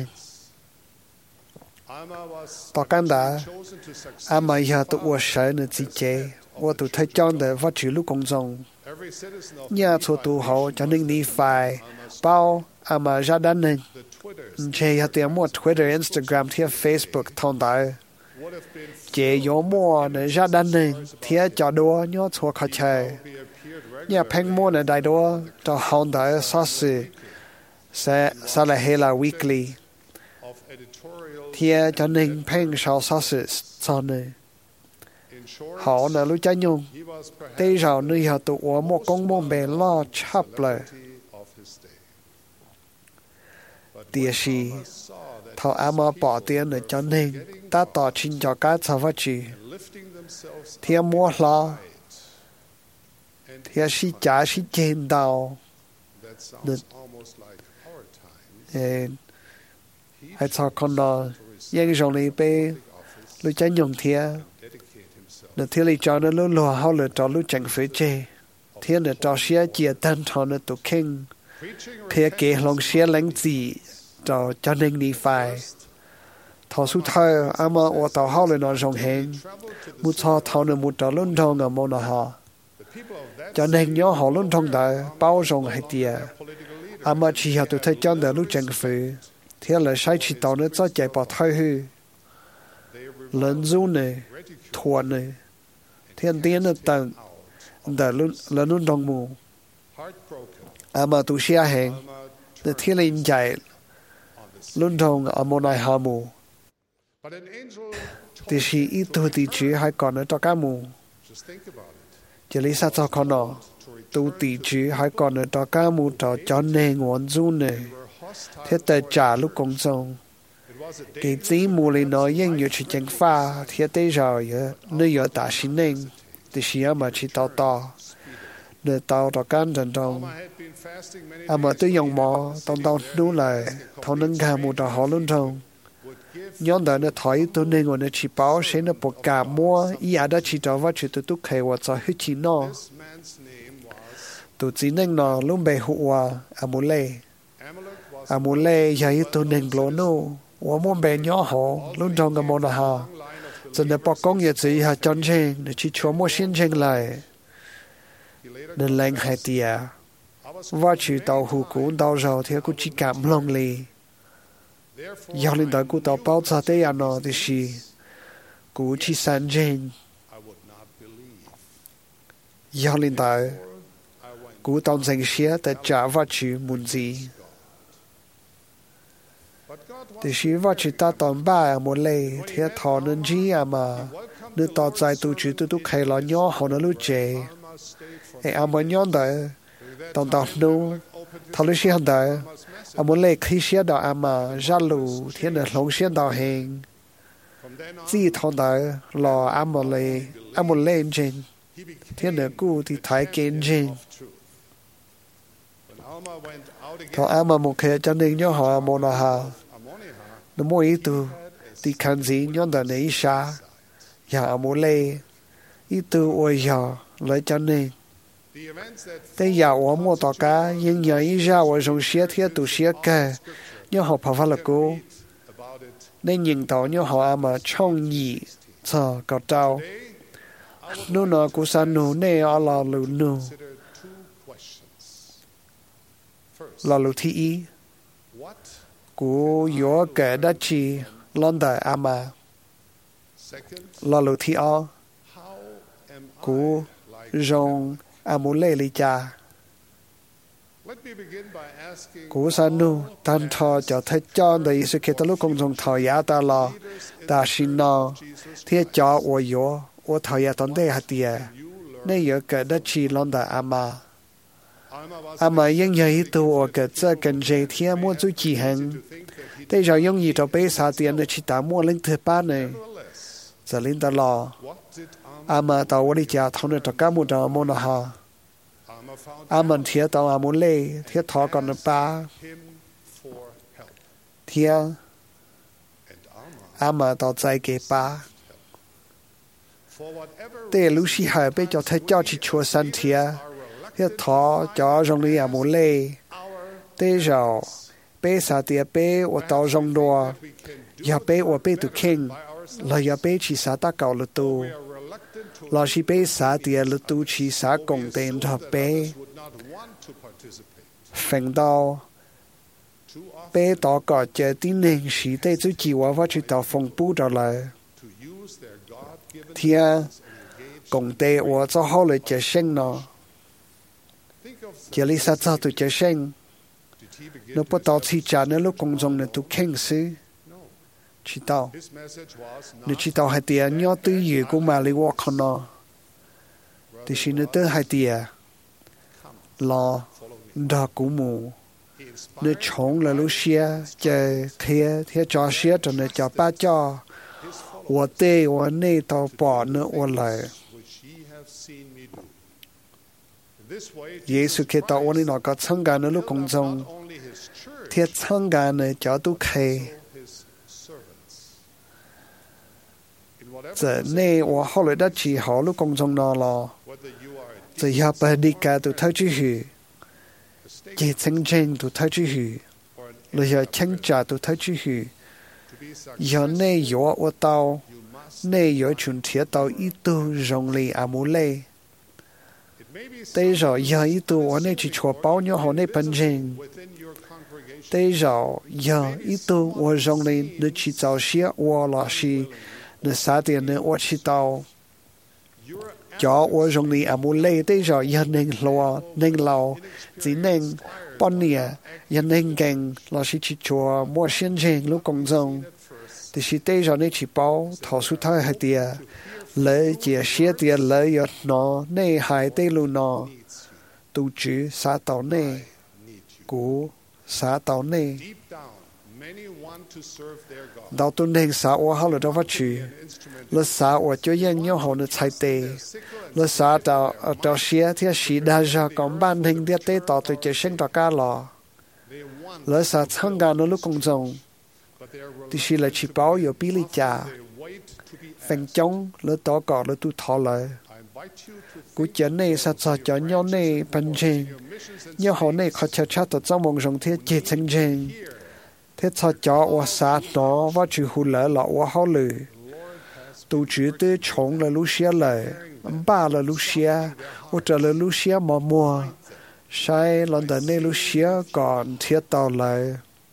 Alma was ta can đã chosen to succeed à mà giờ tụ ở sở nó chỉ chế ở tụ thấy chọn để phát triển lúc công dụng every citizen of nhà số tụ hậu cho nên đi phải bao à mà ra đan nên the Twitters chế hạt tiền mua Twitter Instagram thiết Facebook thông đại would have been chế yếu mua để ra đan nên thiết cho đua nhớ số khó chơi be appeared nhà regularly phanh mua để đại đua cho hồng đại sao sự sẽ sẽ là hay là weekly of editorial thiết cho nên phanh sao sao sự sau này in short họ là lúc trái nhung he was perhaps tây rào nơi họ tụ ở một công môn bề lo chắp lại of his day. But địa sĩ saw that thọ ám mà bỏ tiền để cho nên ta tỏ trình cho các sao phát triển lifting themselves thiên mua lo and thiên sĩ trả sĩ trên đầu that sounds almost like our time. hay cho con nó dân rộng này bê lúc trái nhung thiên Dedicate himself nó thiên lý cho nó lúc lùa hao lửa cho lúc chẳng phải chê thiên nó cho xía chia thân thọ nó tụ kinh preaching phía kế lòng xía lãnh gì cho cho nên đi phải thọ su thơ ama ở tàu hao lửa nó rộng hẹn một cho thọ nó một trò luôn thông ở môn họ the people of that cho nên nhớ họ luôn thông đời bao rộng hay tiề political leader ama chỉ họ tụ thấy cho đời lúc chẳng phải thiên là sai chỉ tàu nó cho chạy bỏ thay hư they lớn du này thua này thiên tiên nó tận đời luôn lớn luôn đồng mù heartbroken ama tụ xia hẹn Alma để thiên linh chạy on this. luôn thông ở môn này hà mù But an angel thì told sĩ ít tu thì chữ hay còn ở cho cá mù just think about it. chỉ lý sao cho con nó To tu tỷ chữ hay còn ở cho cá mù cho cho nên nguồn du này were hostile. thế tại trả lúc công xong It was a cái dangerous gì mù lên nói nhưng nhiều chuyện chẳng pha thế tại rồi nơi ở ta xin nên thì sĩ mà chỉ tao to nơi tao cho can trần trong Alma had been fasting many à mà days tôi dùng mò tao tao nú lại thao nâng cả một trò họ luôn thông would give nhón đời nó thổi tôi nên ngồi nó chỉ bảo sẽ nó bộ cả mua ý à đã chỉ cho vợ chuyện tôi tôi khai và cho hết chỉ nó this man's name was tôi chỉ nên nó luôn bề hụt à à muốn lê Amalek was à muốn lê giờ tôi nên lỗ nô và muốn bề nhỏ họ luôn trong cái món hà line of the cho nên bác công nghiệp gì hà chân trên để chỉ cho mua xin trên lại he later nên lên hai tia I was và chỉ tàu hụt cũng tàu rồi thì cũng chỉ cảm lòng lì therefore giờ lên tới cũng tàu bao giờ thế à nó thì gì cũng chỉ san trên I would not believe. giờ lên tới I went cũng tàu dành xía tại trả và chỉ muốn gì but God thì was sĩ và chỉ ta tàu ba à một lệ thì thọ nên gì à mà welcomed Nếu tỏ dài tu chữ tu tu khai lo nhỏ họ nó lưu chế. Ê à mà nhón đời. Tổng tỏ nụ. Thọ lưu xí hẳn đời. À muốn lê khi xí đỏ à mà ra lù thiên là lông xí đỏ hình. Dì thọ đời lò à mà lê. À muốn lê trên. Thiên là cú thì thái kênh trên. Thọ à mà một khế cho nên nhó họ à mô nà hà. Nó mô ý tu. Thì khăn gì nhón đời này xa. Dạ à mô lê. Ý tu ôi dạ lấy cho nên. Thế giờ ở mô tỏ cá, nhưng nhờ ý ra ở trong xế thiết tụ xế kê, nhớ họ phá phá là cô. Nên nhìn tỏ nhớ họ mà trong nhị, chờ có trao. Nô nọ cụ xa nụ nê ở lò lù nụ. Lò lù thi ý. Cụ yếu kể đá chi, lon đời à mà. Lò lù thi ó. Cụ rong à mô lê lý cha. Cụ sa nụ tan thọ cho thấy cho đời sự kết lúc công dụng thọ giá ta lò ta xin nọ thiết cho ô yếu ô thọ giá tốn đề hạt tìa nên yếu kể đất chi lon đời à mà à mà yên nhờ ý tù ô kể cho cần dây thiết mua chú chỉ hành thế rồi dùng gì cho bế xa tiền để chỉ ta mua linh thứ ba này giờ linh ta lò à mà tao đi cha thông được cho các môn đó môn hà à mình thiết tao à muốn lê thiết thọ còn được ba thiết à mà tao dạy cái ba để lúc xí hải bây cho thấy cho chỉ chùa sanh thiết thiết thọ cho trong đi à muốn lê để rồi bây giờ thì bây ở tao trong đó giờ bây ở bây tụ kinh là giờ bây chỉ sao ta cầu được tu là chỉ bây xã địa lực tu chỉ xã công tên cho bây phần đầu bây đó có chế tin nên sĩ để chú chỉ vào và chỉ tạo phong phú trở lại thì công tên ở cho họ lại chế sinh nó chế lý sát cho tụi chế sinh nó bắt đầu chỉ trả nó lúc công dụng này tụi kinh sư chỉ tao nếu chỉ tao hai tiền nhớ tư gì cũng mà lấy qua con nó thì xin nó tới hai tiền lo đó cũng mù nếu chọn là lúc xia chơi thế thế cho xia cho nên cho ba cho我对我内头bỏ nữa我来耶稣khi tao我nó có参加nữa lúc công众thế参加呢cho tu khai giờ này 我后来的只好了公众那了，这要把你家都偷出去，结成真都偷出去，了要请假都偷出去，要内有我到，内有春天到一度容易阿木嘞，对着要一度我内去确保你好内本人。对着要一度我容易你去找些我老师。那啥点呢？我知道，叫我用你阿木累的着，也能老能老，只能半年也能跟老师去做莫先生路工作，但是对着你去包，投诉他还点，来这些点来要拿，你还得路拿，都知啥道呢？古啥道呢？đạo tuần hành xã hội họ là đâu phát triển, là xã hội cho dân nhau họ được thay tệ, là xã đạo đạo xia thì sĩ đa gia còn ban hình địa tế tạo từ chế sinh tạo cả lò, là xã tham gia nó lúc công dụng, thì sĩ là chỉ bảo有比例价，phần chống là đó có là tu thọ lợi, cú chuyện này xã xã cho nhau này bản trình, nhau họ này khó chịu chát từ trong mong rong thiết chế thành trình. Thế cho cho我杀nó và chỉ hù lỡ là我好了，都觉得穷了路些了，爸了路些，我这了路些么么，sai lần đầu này路些còn thiết tàu lại,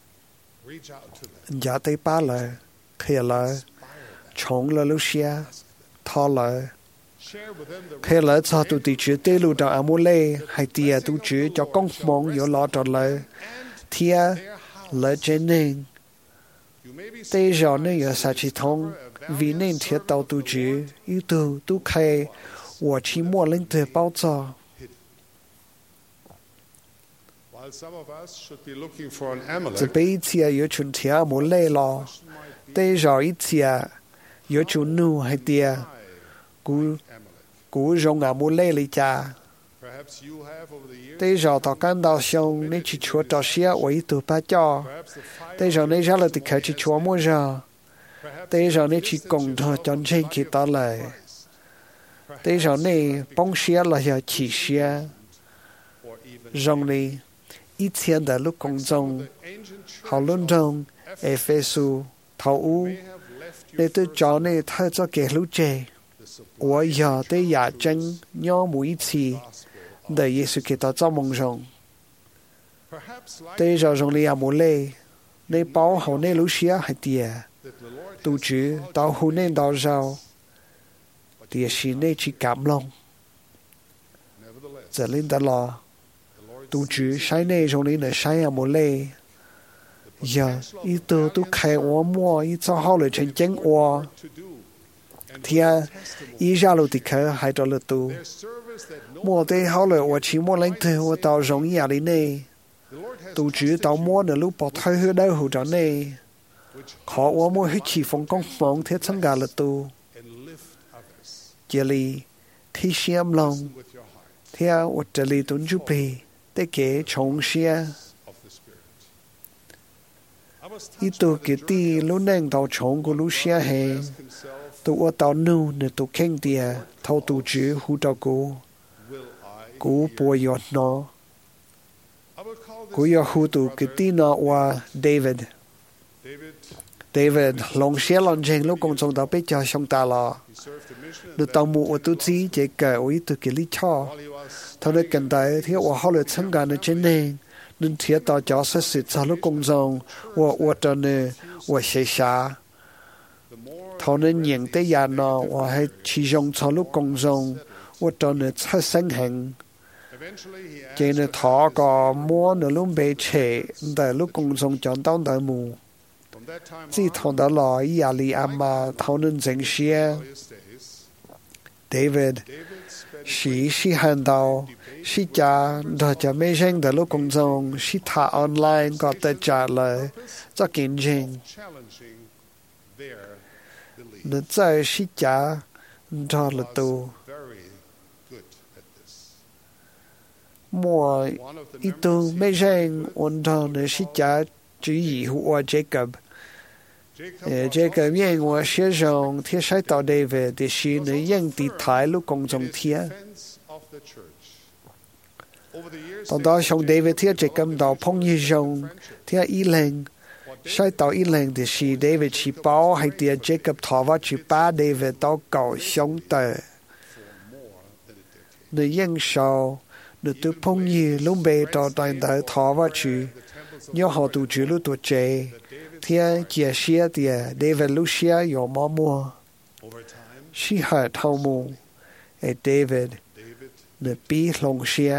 giá tây ba lại, kia lại,穷了路些，thọ lại, kia lại cho tụi tỷ chữ tây lù đầu ám lê, hay tia tụi chữ cho công mong yếu lo trở lại, thia. Lợi trên nên Tây gió nên ở xã chỉ thông vì nên thiệt tàu tu chứ yêu tu tu khai我期末领的宝藏。 While some of us should be looking for an amulet, 这辈子有群天没累了，对着一切有群怒还跌，古古用啊没累了家， perhaps you have over the years, 对着到感到凶，你去戳到些为头把脚， perhaps the fire, 对着你让了的开去戳么着， perhaps 对着你去共同将钱给到来，对着你帮些了要起些， or even 让你一天的路工中， ancient church 好论中，埃菲苏头乌。 may have left you 你對咗你睇咗嘅路啫， the sublime 我要對亞真讓每一次 gospel. 對耶穌基督做夢中， Perhaps like 對咗用你也冇理，你保好你路線係啲， that the Lord 杜 has 主到後年到時，啲是你去感動， nevertheless, 這領得啦， the Lord 杜主使你用你嘅使也冇理，呀，一度都開我摸，一做好了全經我， to do, and 天一下路的課係咗了度。 their service that no 莫對好了，我期末領頭我到容易里呢， the Lord has 杜主到摸的路博推去到後咗呢， which 可我冇去起風光芒貼參加了度， and lift others 這裡提醒lòng， with your heart 貼我這裡蹲住被，得給重寫， of the Spirit. I was 一 touched 度 by 給 the 啲 journey 路能到重個路寫係， ask himself, 到我到路呢到傾啲，頭杜主護到古， will I 古 hear? 播約喏， I will call 古 this 約護到 brother 給啲喏話 David。 David. David 龍寫論證lúc công眾到被叫上大了， He served a mission and 你 then 到木我都知這個我一度給你錯， while he was 他哋近代聽我後來參加的真呢，你聽到教師是在lúc công眾，我我的呢我寫下， the more 他們認得人呢，我係其中在lúc công眾，我的呢出聲行， eventually he 這 asked 呢他個摸呢攏被扯，在lúc công眾講到的木， from that time 自 on 從到來亞利亞嘛，他們正寫 his days, David。 David spent 是是看到是家大家每人的路工中是他 online 覺得家來做見證， challenging their belief. 你在是家做了都 Very good at this. 我 One of the 一度 members 每人按照你是家之意我 Jacob， Jacob 呃 was 這個 also 願我寫上貼晒到 David 的是你應地台路工 in 中 his 貼， defense of the church. Over the years, 當到 David 上 and David Jacob 貼 Jacob 到碰一上 friendship. 貼一零。 What sai tàu ít lần thì si David chỉ bảo hay tiệt Jacob thọ vào chỉ ba David tàu cầu sống tờ. for more than a decade. Nữ dân sau, nữ tu phong như lúc bề trò toàn tờ thọ vào chỉ. The temples of Nhớ họ tụ chữ lúc tuổi trẻ. Thia chia xia tiệt David lúc xia dò mò mua. over time, Si hạ thâu mù. Ê David, David nữ bí lòng xia.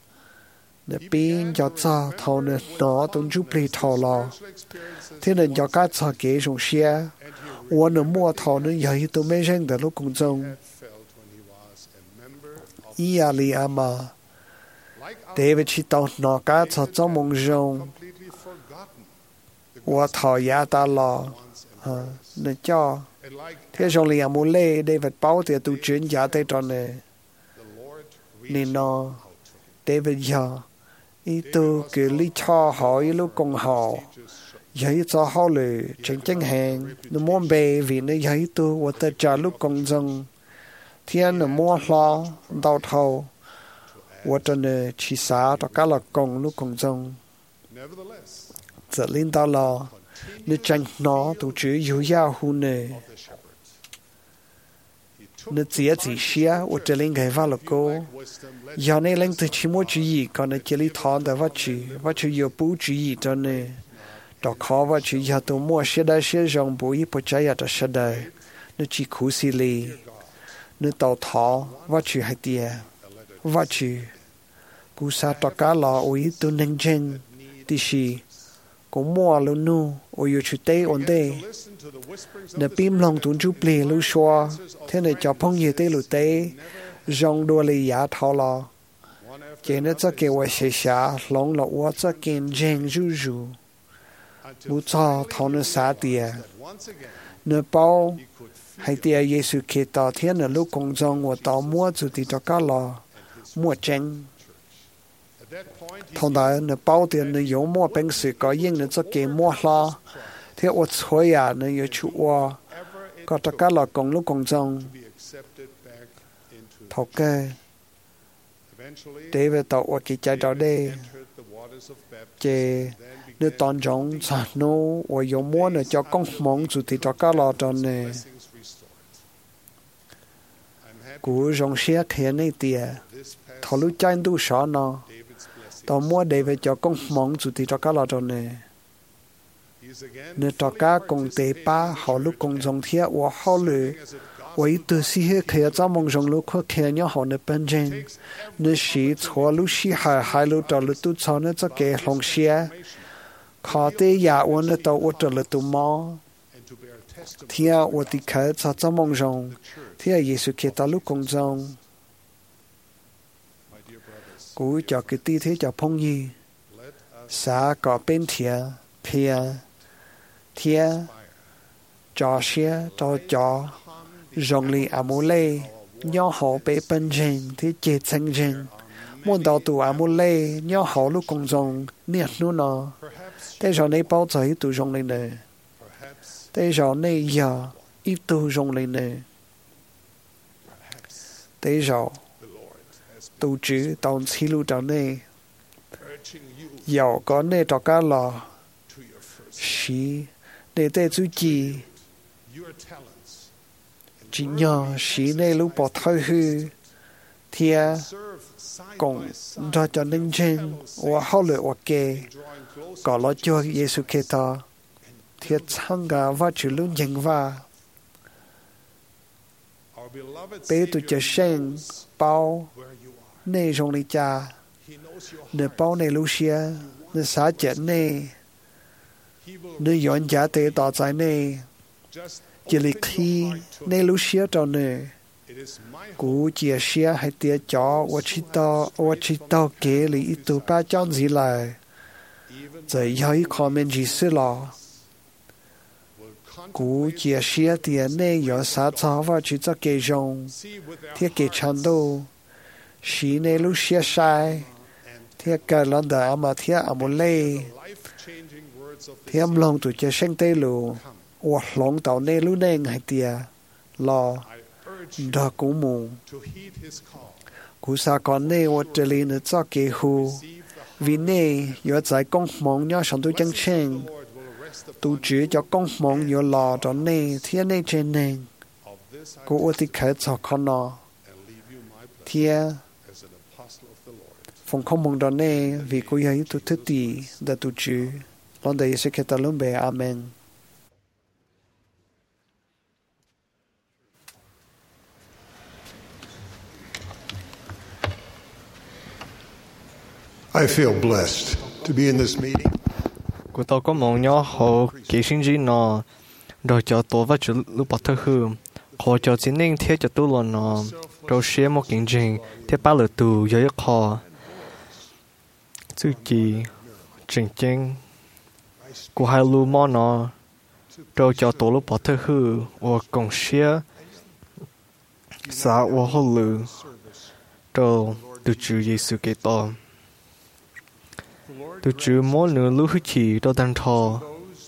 Nữ bí cho cho thâu nữ nó tung chụp lì thâu lò. spiritual experiences Thế nên cho các cho kế trong xia. and he 我能摸头呢，有一度没人的路工中， had felt when he was a member of 伊亚利亚嘛， like our 大卫去到哪家做做梦中， completely forgotten the 我讨厌他了， once and 啊，那叫 and like 天上里也冇嘞，大卫包的都专家在这呢， the Lord 你 reached 呢， out to him. 大卫呀，一度给你超好一路工好。 Just showed 有一做好了，正正行，你摸背vì你有一度我在家路工中，天你摸了到头，我真的去啥到家了工路工中， nevertheless 这领导了，你真拿都只有要乎呢， the shepherd. He took 你自己写，我这领给发了歌， wisdom, led 要你领的期末主义，可能这里谈的我去，我去有不主义真的。到考我去要到末时代写上不一不这样的时代，你去苦死里，你到他我去还点，我去，故啥大家了我一都能证，的是， cũng mua luôn nu ôi yêu chú tê ổn tê nè pim lòng tuấn chú plê lưu xoa thế này cho phong nhiệt tê lưu tê rong đua lì giá thao lò chỉ nên cho kêu ai xế xá lòng lọ quá cho kênh dành rú rú bố cho thao nó xá tìa nè bao hay tìa Giê-xu kê tỏ thiên nè lúc công dòng của tỏ mua chủ tì cho cá lò mua chanh thông đó nè bao tiền nè yếu mua bánh sự có yên nè cho kê mua lo thế ở chuối à nè yếu chú hoa có cho cá lò công lúc công dòng thọc kê để về tàu ở kỳ chạy đó đây chê nếu toàn giống sản nô ở yếu mua nè cho công mong chủ tì cho cá lò cho nè cú rong xe thế này tìa thọ lúc chạy tu sợ nó tao mua để về cho công mong chủ tì cho cá lò cho nè nếu cho cá công tế ba họ lúc công dòng thiệt và họ lử vậy từ khi hết kia cho mong dòng lúc khó kia nhớ họ nè bên trên nếu sĩ thua lúc sĩ hai hai lúc cho lúc tu cho nó cho cái lòng xe khó tế giả uốn nó tao uốn cho lúc tu mò thiệt và thì khởi cho cho mong dòng thiệt Giê-xu kia ta lúc công dòng cú cho cái tí thế cho phong nhi xã có bên thiệt thiệt thiệt cho xe cho cho rong li amule nhỏ họ bé bên trên thì chết sinh trên muốn đào tụ amule nhỏ họ lúc công dòng niệm nu nó thế giờ này bao giờ ít tụ rong lên nè thế giờ này giờ ít tụ rong lên nè thế giờ tụ chữ tàu xí lu trào này giàu có này cho cá lò xí để để chú chỉ chỉ nhờ sĩ này lúc bỏ thôi hư thì cũng cho cho nên trên và hậu lệ và kề có lo cho Giê-xu kê ta thì sang cả và chữ luôn nhận va bé tụi chờ sen bao này trong này cha nè bao này lúc xia nè xả chết này nè dọn giá tế tỏ trái này chỉ là khi này lúc xia cho nè cú chia xia hay tiệt cho và chỉ to và chỉ to kế lý ít tụ ba chọn gì lại giờ hơi comment gì xí lo cú chia xia tiệt này có sao cho và chỉ cho kế dùng thiết kế chân đồ xí này lúc xia sai thiết cái lần đó mà thiết âm lệ thiết âm lòng tụi chơi sinh tê lù và lòng tàu này lúc này hay tiệt lo đó cũng mù cú sa con này và这里呢做给户vì này có在công mong nhớ sống tu chân chân tu chỉ cho công mong nhớ lo cho này thiên này trên này cú ở thì khởi cho con nó thiên phong không mong đó này vì cú ấy tu thức tỷ đã tu chỉ lần đấy sẽ kết ta luôn bề amen. I feel blessed to be in this meeting. Cô tao có mong nhớ họ kỹ sinh gì nó rồi cho tôi và chú lúc bắt thơ hư họ cho chính nên thiết cho tôi là nó rồi xe một kiện trình thiết ba lửa tù dưới họ chứ chỉ trình trình của hai lưu mò nó rồi cho tôi lúc bắt thơ hư và công xe xã và họ lửa rồi từ chữ Giê-xu kê tao từ chữ mỗi nửa lũ hữu chỉ đâu đàn thọ,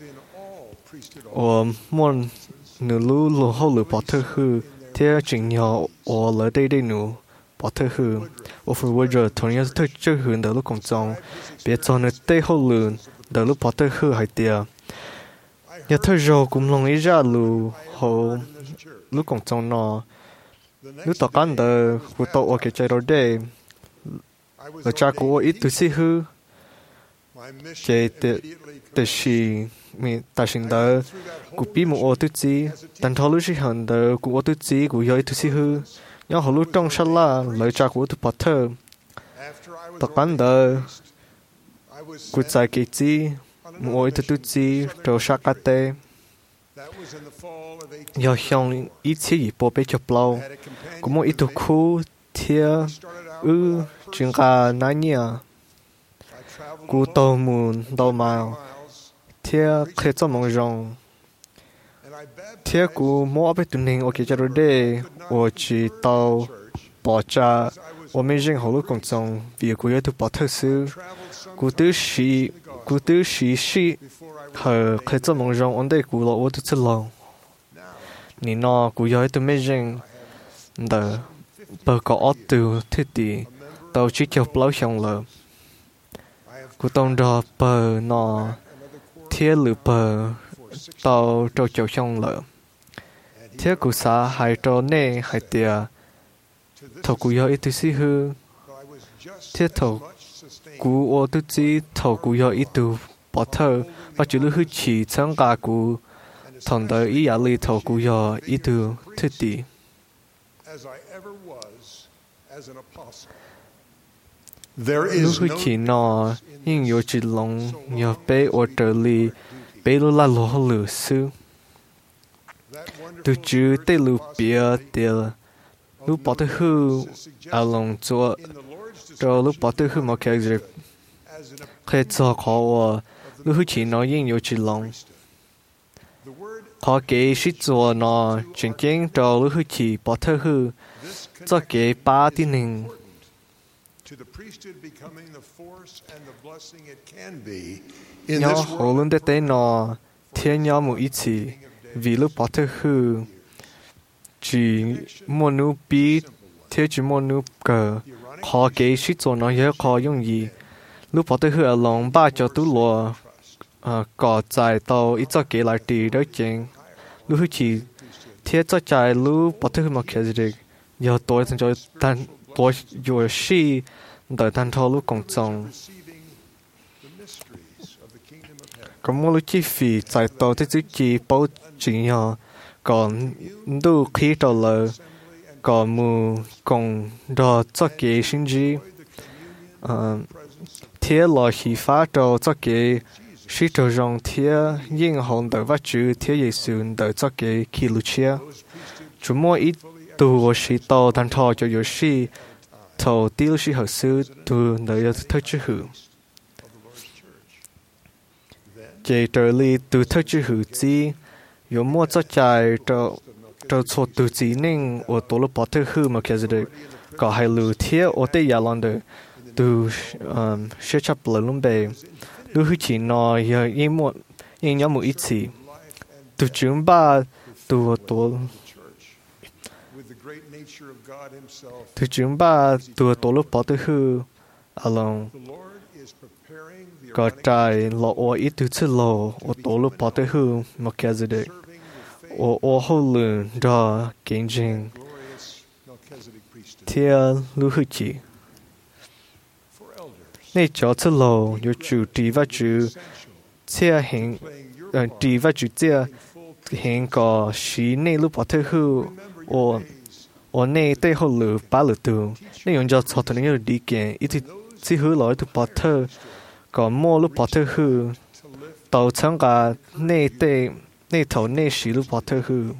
or mỗi nửa lũ lũ hậu lũ bỏ thơ hư, theo trình nhỏ or lỡ đây đây nụ bỏ thơ hư, or for bây giờ thằng nhớ thơ chơi hư đỡ lũ công trong, biết cho nửa tây hậu lũ đỡ lũ bỏ thơ hư hay tiệt, nhớ thơ rồi cũng lòng ý ra lũ hậu lũ công trong nó, lũ tao cán đỡ của tao ở cái trái đó đây, là cha của ít tu sĩ hư. Chế tự tự sĩ mình ta sinh đỡ cụ bí một ô tự chí đàn thọ lúc sĩ hận đỡ cụ ô tự chí cụ yếu tự sĩ hư nhớ họ lúc trong sát la lời cha của tự bắt thơ tập bán đỡ cụ giải kỳ chí mỗi thứ tự chi trâu sát cá tê do xong ít xí gì bộ bê chụp lâu cũng mỗi ít thứ khu thia ư chuyện cả nãy nhia cú tàu mùn tàu màu thia khế cho mong rong thia cú mua bê tụi mình ok cho rồi đây ở chỉ tàu bỏ cha ở mấy riêng hậu lúc công trong vì cú yêu tụ bỏ thực sự cú tư sĩ cú tư sĩ sĩ hờ khế cho mong rong ổn đây cú lo ở tụ chân lòng nị nó cú yêu tụ mấy riêng đờ bờ có ót từ thế tỷ tàu chỉ chụp lâu xong lờ cú tông đò bờ nó thiết lử bờ tàu trâu chậu xong lợ thiết cú xã hai trâu nê hai tìa thầu cú yo ít xí hư thiết thầu cú ô tư chi thầu cú yo ít tu bỏ thơ và chủ lưu hư chỉ chẳng cả cú thằng đời ý giả lì thầu cú yo ít tu thiết tỷ lúc hư chỉ nó nhưng yo chỉ lòng yo bé ô trở lì bé lu la lo lử sư từ chữ tê lu bia tê lúc bỏ tới hư à lòng chúa rồi lúc bỏ tới hư mà cái gì khi cho khó lúc hư chỉ nói nhưng yo chỉ lòng khó cái sĩ chúa nó chuyện kiến rồi lúc hư chỉ bỏ tới hư cho cái ba tin hình nhỏ hồ luôn để tên nó thiên nhỏ một ít gì vì lúc bỏ tới hư chỉ muốn nu bi thế chỉ muốn nu cờ khó cái sĩ cho nó dễ khó dùng gì lúc bỏ tới hư ở lòng ba cho tú lùa cỏ dài tàu ít cho cái lại tì đó chừng lúc chỉ thế cho chạy lúc bỏ tới hư mà kia gì giờ tôi thằng cho tan tôi vừa sĩ đợi tan thâu lúc công trọng có một lúc chi phí chạy tàu thế chứ chỉ bảo chuyện nhỏ còn đủ khi trở lại còn mù còn đó cho cái sinh trí thế là khi phát cho cho cái sĩ trở rằng thế yên hồn đợi vắt chữ thế Giêsu đợi cho cái khi lúc chia chúng mỗi ít tu sĩ tàu tan thâu cho yếu sĩ thầu tiêu sĩ học sư tu đợi thất chữ hữu chỉ trở li tu thất chữ hữu chi有么做在这这错都只能我多了把这后嘛开始的，搞还路天我对亚浪的都嗯学差不了拢呗，都去前呢也一么因有么一次，都准备都多，都准备都多了把这后阿浪。có trái lọ ô ít thứ thứ lọ ô tổ lúc bỏ tới hư mà kia gì đấy ô ô hậu lử đó kinh trình theo lưu hư chỉ này cho thứ lọ有主题và chủ chia hình chủ và chủ chia hình có sĩ này lúc bỏ tới hư ô ô này tới hậu lử ba lử tu này dùng cho cho tụi nó đi kiện ít thứ chỉ hư lọ tu bỏ tới còn mua lúc bỏ tới hư tàu chẳng cả nê tê nê thầu nê sĩ lúc bỏ tới hư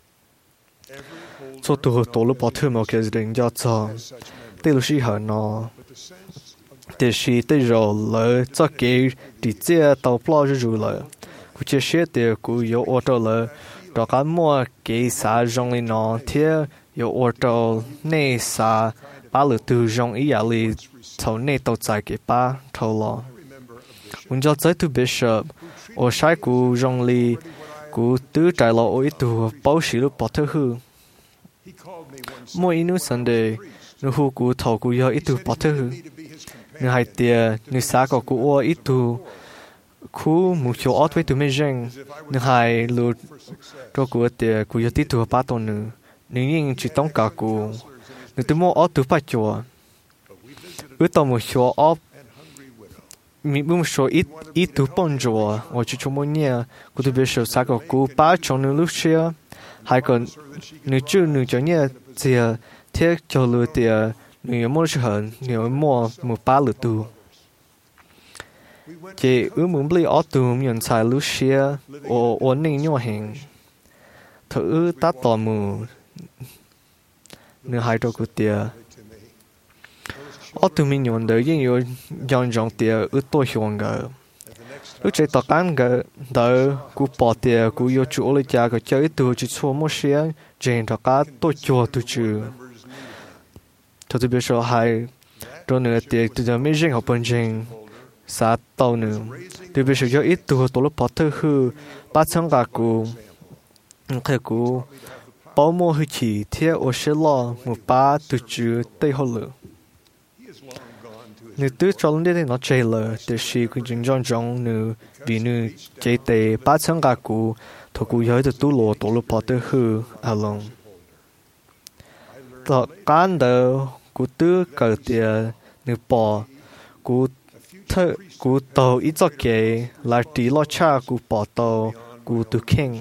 cho tụ tổ lúc bỏ tới mà cái gì đến cho cho tê lúc sĩ hở nó tê sĩ tê rồi lỡ cho cái đi chia tàu plo rồi lỡ cứ chia sẻ tê cứ有 ô tô lỡ đó cả mua cái xã rong lên nó thế 有 ô tô nê xã ba lỡ từ rong ý à li thầu nê tàu chạy cái ba thầu lo muốn cho tới tu bishop ở sai của rong li của tứ trái lọ ở tu bảo sĩ lúc bỏ thứ hư mỗi inu Sunday nu hu của thầu của yo ít tu bỏ thứ hư nu hai tia nu sa có của ít tu khu một chỗ ở với tu mấy răng nu hai lu cho của tia của yo ít tu ba tuần nữa nu nhưng chỉ tông cả của nu tu mua ở tu ba chỗ ở tàu một chỗ ở mình muốn số ít ít tu bông rồi, tôi chỉ cho mọi người, tôi tu biết số sao có cú ba trong nửa lúc xưa, hay còn nửa chú nửa cho nhẹ, thì thế cho lừa thì nửa mua sự hận, nửa mua một ba lừa tu. chỉ ước muốn bli ở tùm nhận sai lúc xưa ở ổn định nhỏ hình thử tát tò mù nửa hai trâu của tia ở tùm mình nhận được những yêu dọn dọn tia ước tôi hiểu ngờ lúc chạy tàu cán ngờ đỡ cú bỏ tia cú yêu chủ lấy cha cái chơi từ chỉ số một xíu trên tàu cá tôi cho tôi chữ cho tôi biết số hai rồi nửa tia từ giờ mới riêng học bên trên xã tàu nữa tôi biết số ít từ tôi lúc bỏ thư hư ba trăm cả cú cái cú bảo mua hư chỉ theo ở xe lo một ba từ chữ tây hồ lửa nếu tôi cho lên đây nó chơi lờ để xí cái chuyện trong trong nếu vì nếu chơi tệ ba trăm cả cú thôi cú nhớ được tôi lo tôi lúc bỏ thư hư à lòng đó cán đó cú tư cởi tiền nếu bỏ cú thợ cú tàu ít cho kể là tí lo cha cú bỏ tàu cú tu keng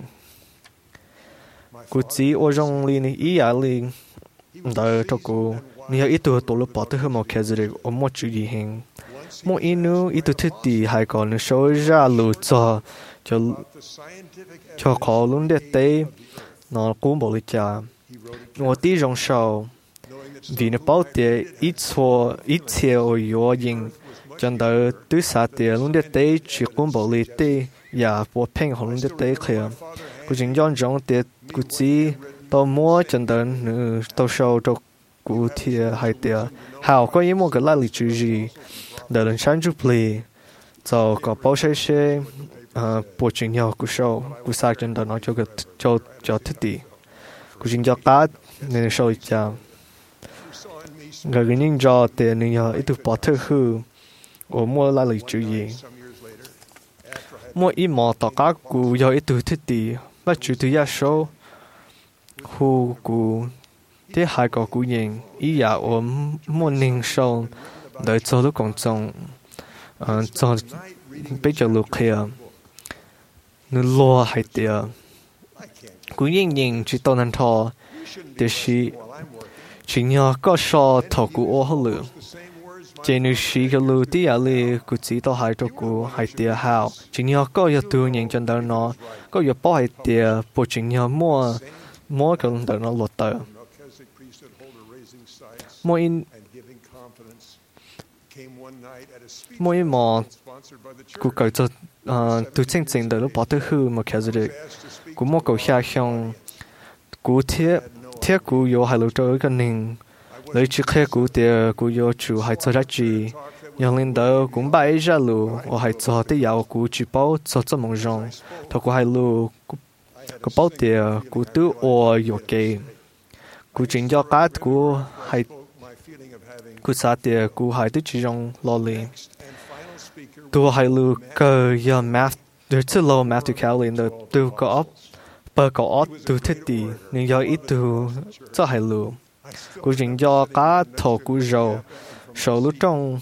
cú chỉ ở trong li này ý à li đời cho cú nếu ít tuổi tổ lực bỏ tới hơn một cái gì ở một chữ gì hình một ít nữa ít tuổi thứ tí hay còn nữa số ra lù cho cho cho khó luôn để té nó cũng bỏ đi cha một tí trong sau vì nó bảo tiền ít số ít chiều ở yếu dinh chân đời tứ xã tiền luôn để té chỉ cũng bỏ đi té và bỏ phèn họ luôn để té kia cú chính dọn dọn tiền cú chỉ tao mua chân đời nữa tao sau cho cú thì hay tiền hào có những một cái lại lịch chữ gì để lần sáng chụp lì cho có bao xe xe bộ chính nhau cú sau cú sa chân đời nói cho cái cho cho thích đi cú chính cho cá nên sau chào người cái những cho tiền nên nhờ ít được bỏ thư hư ở mua lại lịch chữ gì mua ít mỏ tao cá cú giờ ít được thích đi bắt chữ thứ nhất số hu cú thế hai cái cú nhìn ý giả ở mua ninh sâu đợi cho lúc còn trong cho bây giờ lúc kia nó lo hay tiệt cú nhìn nhìn chỉ tao nên thọ để chỉ chỉ nhớ có số thọ cú ô hở chỉ nếu chỉ cái lưu tí à li cú chỉ tao hai cho cú hay tiệt hào chỉ nhớ có giờ tu nhìn chân đó nó có giờ bỏ hay tiệt bộ chỉ nhớ mua mua cái đó nó lọt tờ mỗi mỗi mò cú cởi cho từ chân chính đó lúc bỏ tới hư mà kéo ra cú mua cầu xa xong cú thiết thiết cú vô hai lỗ trôi cái nền lấy chiếc xe cú tiền cú vô chủ hai cho ra gì nhưng lên đó cũng bay ra lù ở hai cho tới giàu cú chỉ bảo cho cho mong rong thôi cú hai lù cú bảo tiền cú tự ở vô kề cú chính cho cá cú hai cú sát tiền cú hai tự chỉ rong lo lì tu hai lù cơ giờ math để cho lo math cao lên đó tu có ấp bờ có ấp tu thích đi nhưng giờ ít tu cho hai lù cú chính cho cá thổ cú rau sầu lúc trong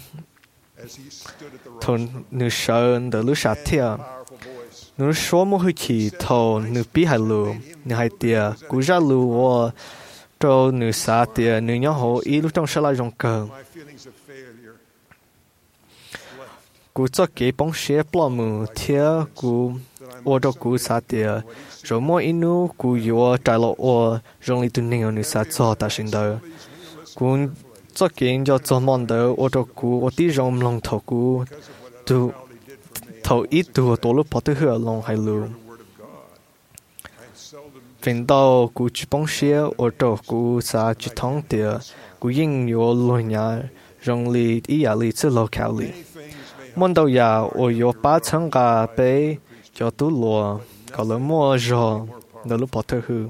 thôn nữ sơn để lúc sát thiệt nữ số một hơi chỉ thầu nữ bí hai lù nữ hai tiệt cú ra lù ở cho nữ sát tiệt nữ nhỏ hồ ý lúc trong sẽ lại rong cờ cú cho cái bóng xe bỏ mù thiệt cú ở trong cú sát tiệt rồi mỗi inu cú yếu trái lộ ở rong li tuần ninh ở nữ sát cho ta sinh đời cú cho cái cho cho mòn đời ở trong cú ở tí rong lòng thầu cú tu thầu ít tu tổ lúc bỏ tới hửa lòng hai lù phần đầu cú chỉ bóng xe ở trong cú sa chỉ thong tiệt cú yên yếu lôi nhà rong li ý à li chỉ lo cao li món đầu ya ở yếu ba trăm cả bé cho tu lúa có lỡ mua rồi đầu lúc bỏ tới hư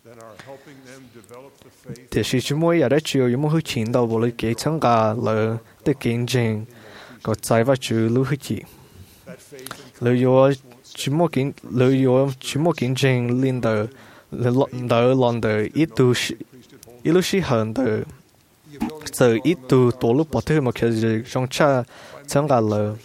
thì chỉ chúng moi ở đây chiều yếu mua hư chín đầu vô lấy cái trăm cả lỡ để kinh doanh có trái và chữ lưu hư chỉ lỡ yếu chúng mua kinh lỡ yếu chúng mua kinh doanh liên đời đời lần đời ít tu ít lúc sĩ hơn đời giờ ít tu tổ lúc bỏ tới một cái gì trong cha trăm cả lỡ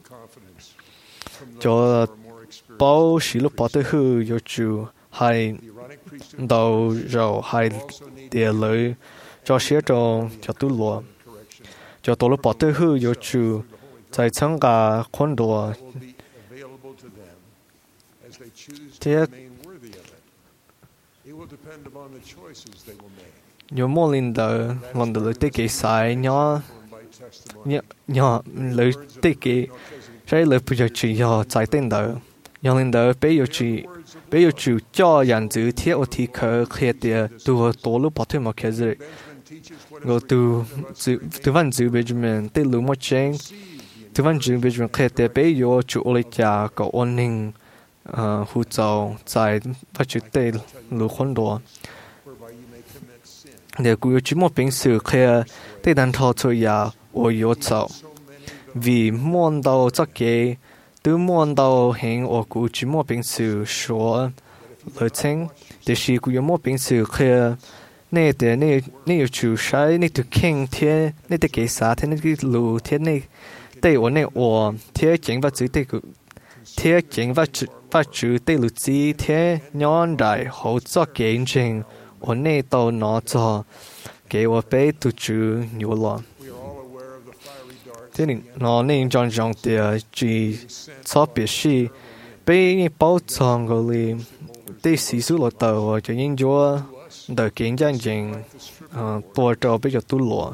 cho bao sĩ lúc bỏ tới hư yếu chủ hay đầu rồi hay tiền lợi cho xe cho cho tu lúa cho tổ lúc bỏ tới hư yếu chủ 在参加很多 will be available to them as they choose to 这 remain worthy of it. It will depend upon the choices they will make. 有莫领导我的对给晒鸟 By testimony, 鸟鸟来对给谁来不就只要在领导，要领导被有只被有主教人主贴我提可开的多多路把推嘛开始， Benjamin teaches what 我都主都反主被主们对路么正，都反主被主们开的被有主我来家个安宁，呃护照在不就对路很多。 whereby you may commit sin. 你古有主么平时开对单套出呀，我有走。 vì muốn đâu chắc cái từ muốn đâu hiện ở cụ chỉ muốn bình sự số lời chính để chỉ cụ muốn bình sự khi này để này này chủ sai này từ kinh thế này từ cái啥thế này cái lù thế này đây ở này ở thế chính và chữ đây cụ thế chính và chữ và chữ đây lù gì thế nhon đại hậu cho cái chính ở này đâu nó cho cái ở bên từ chữ nhiều lắm. Thế nên nó nên chọn chọn để chỉ cho biết gì, bây bao chọn cái gì, để sử dụng là tàu cho những chỗ để kinh doanh chính, tổ chức bây giờ tu lúa,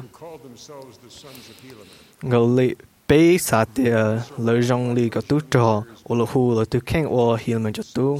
cái gì bây sát để lợi dụng lý cái tu trò, ở lỗ hồ là tu khen ở hiện mình cho tu.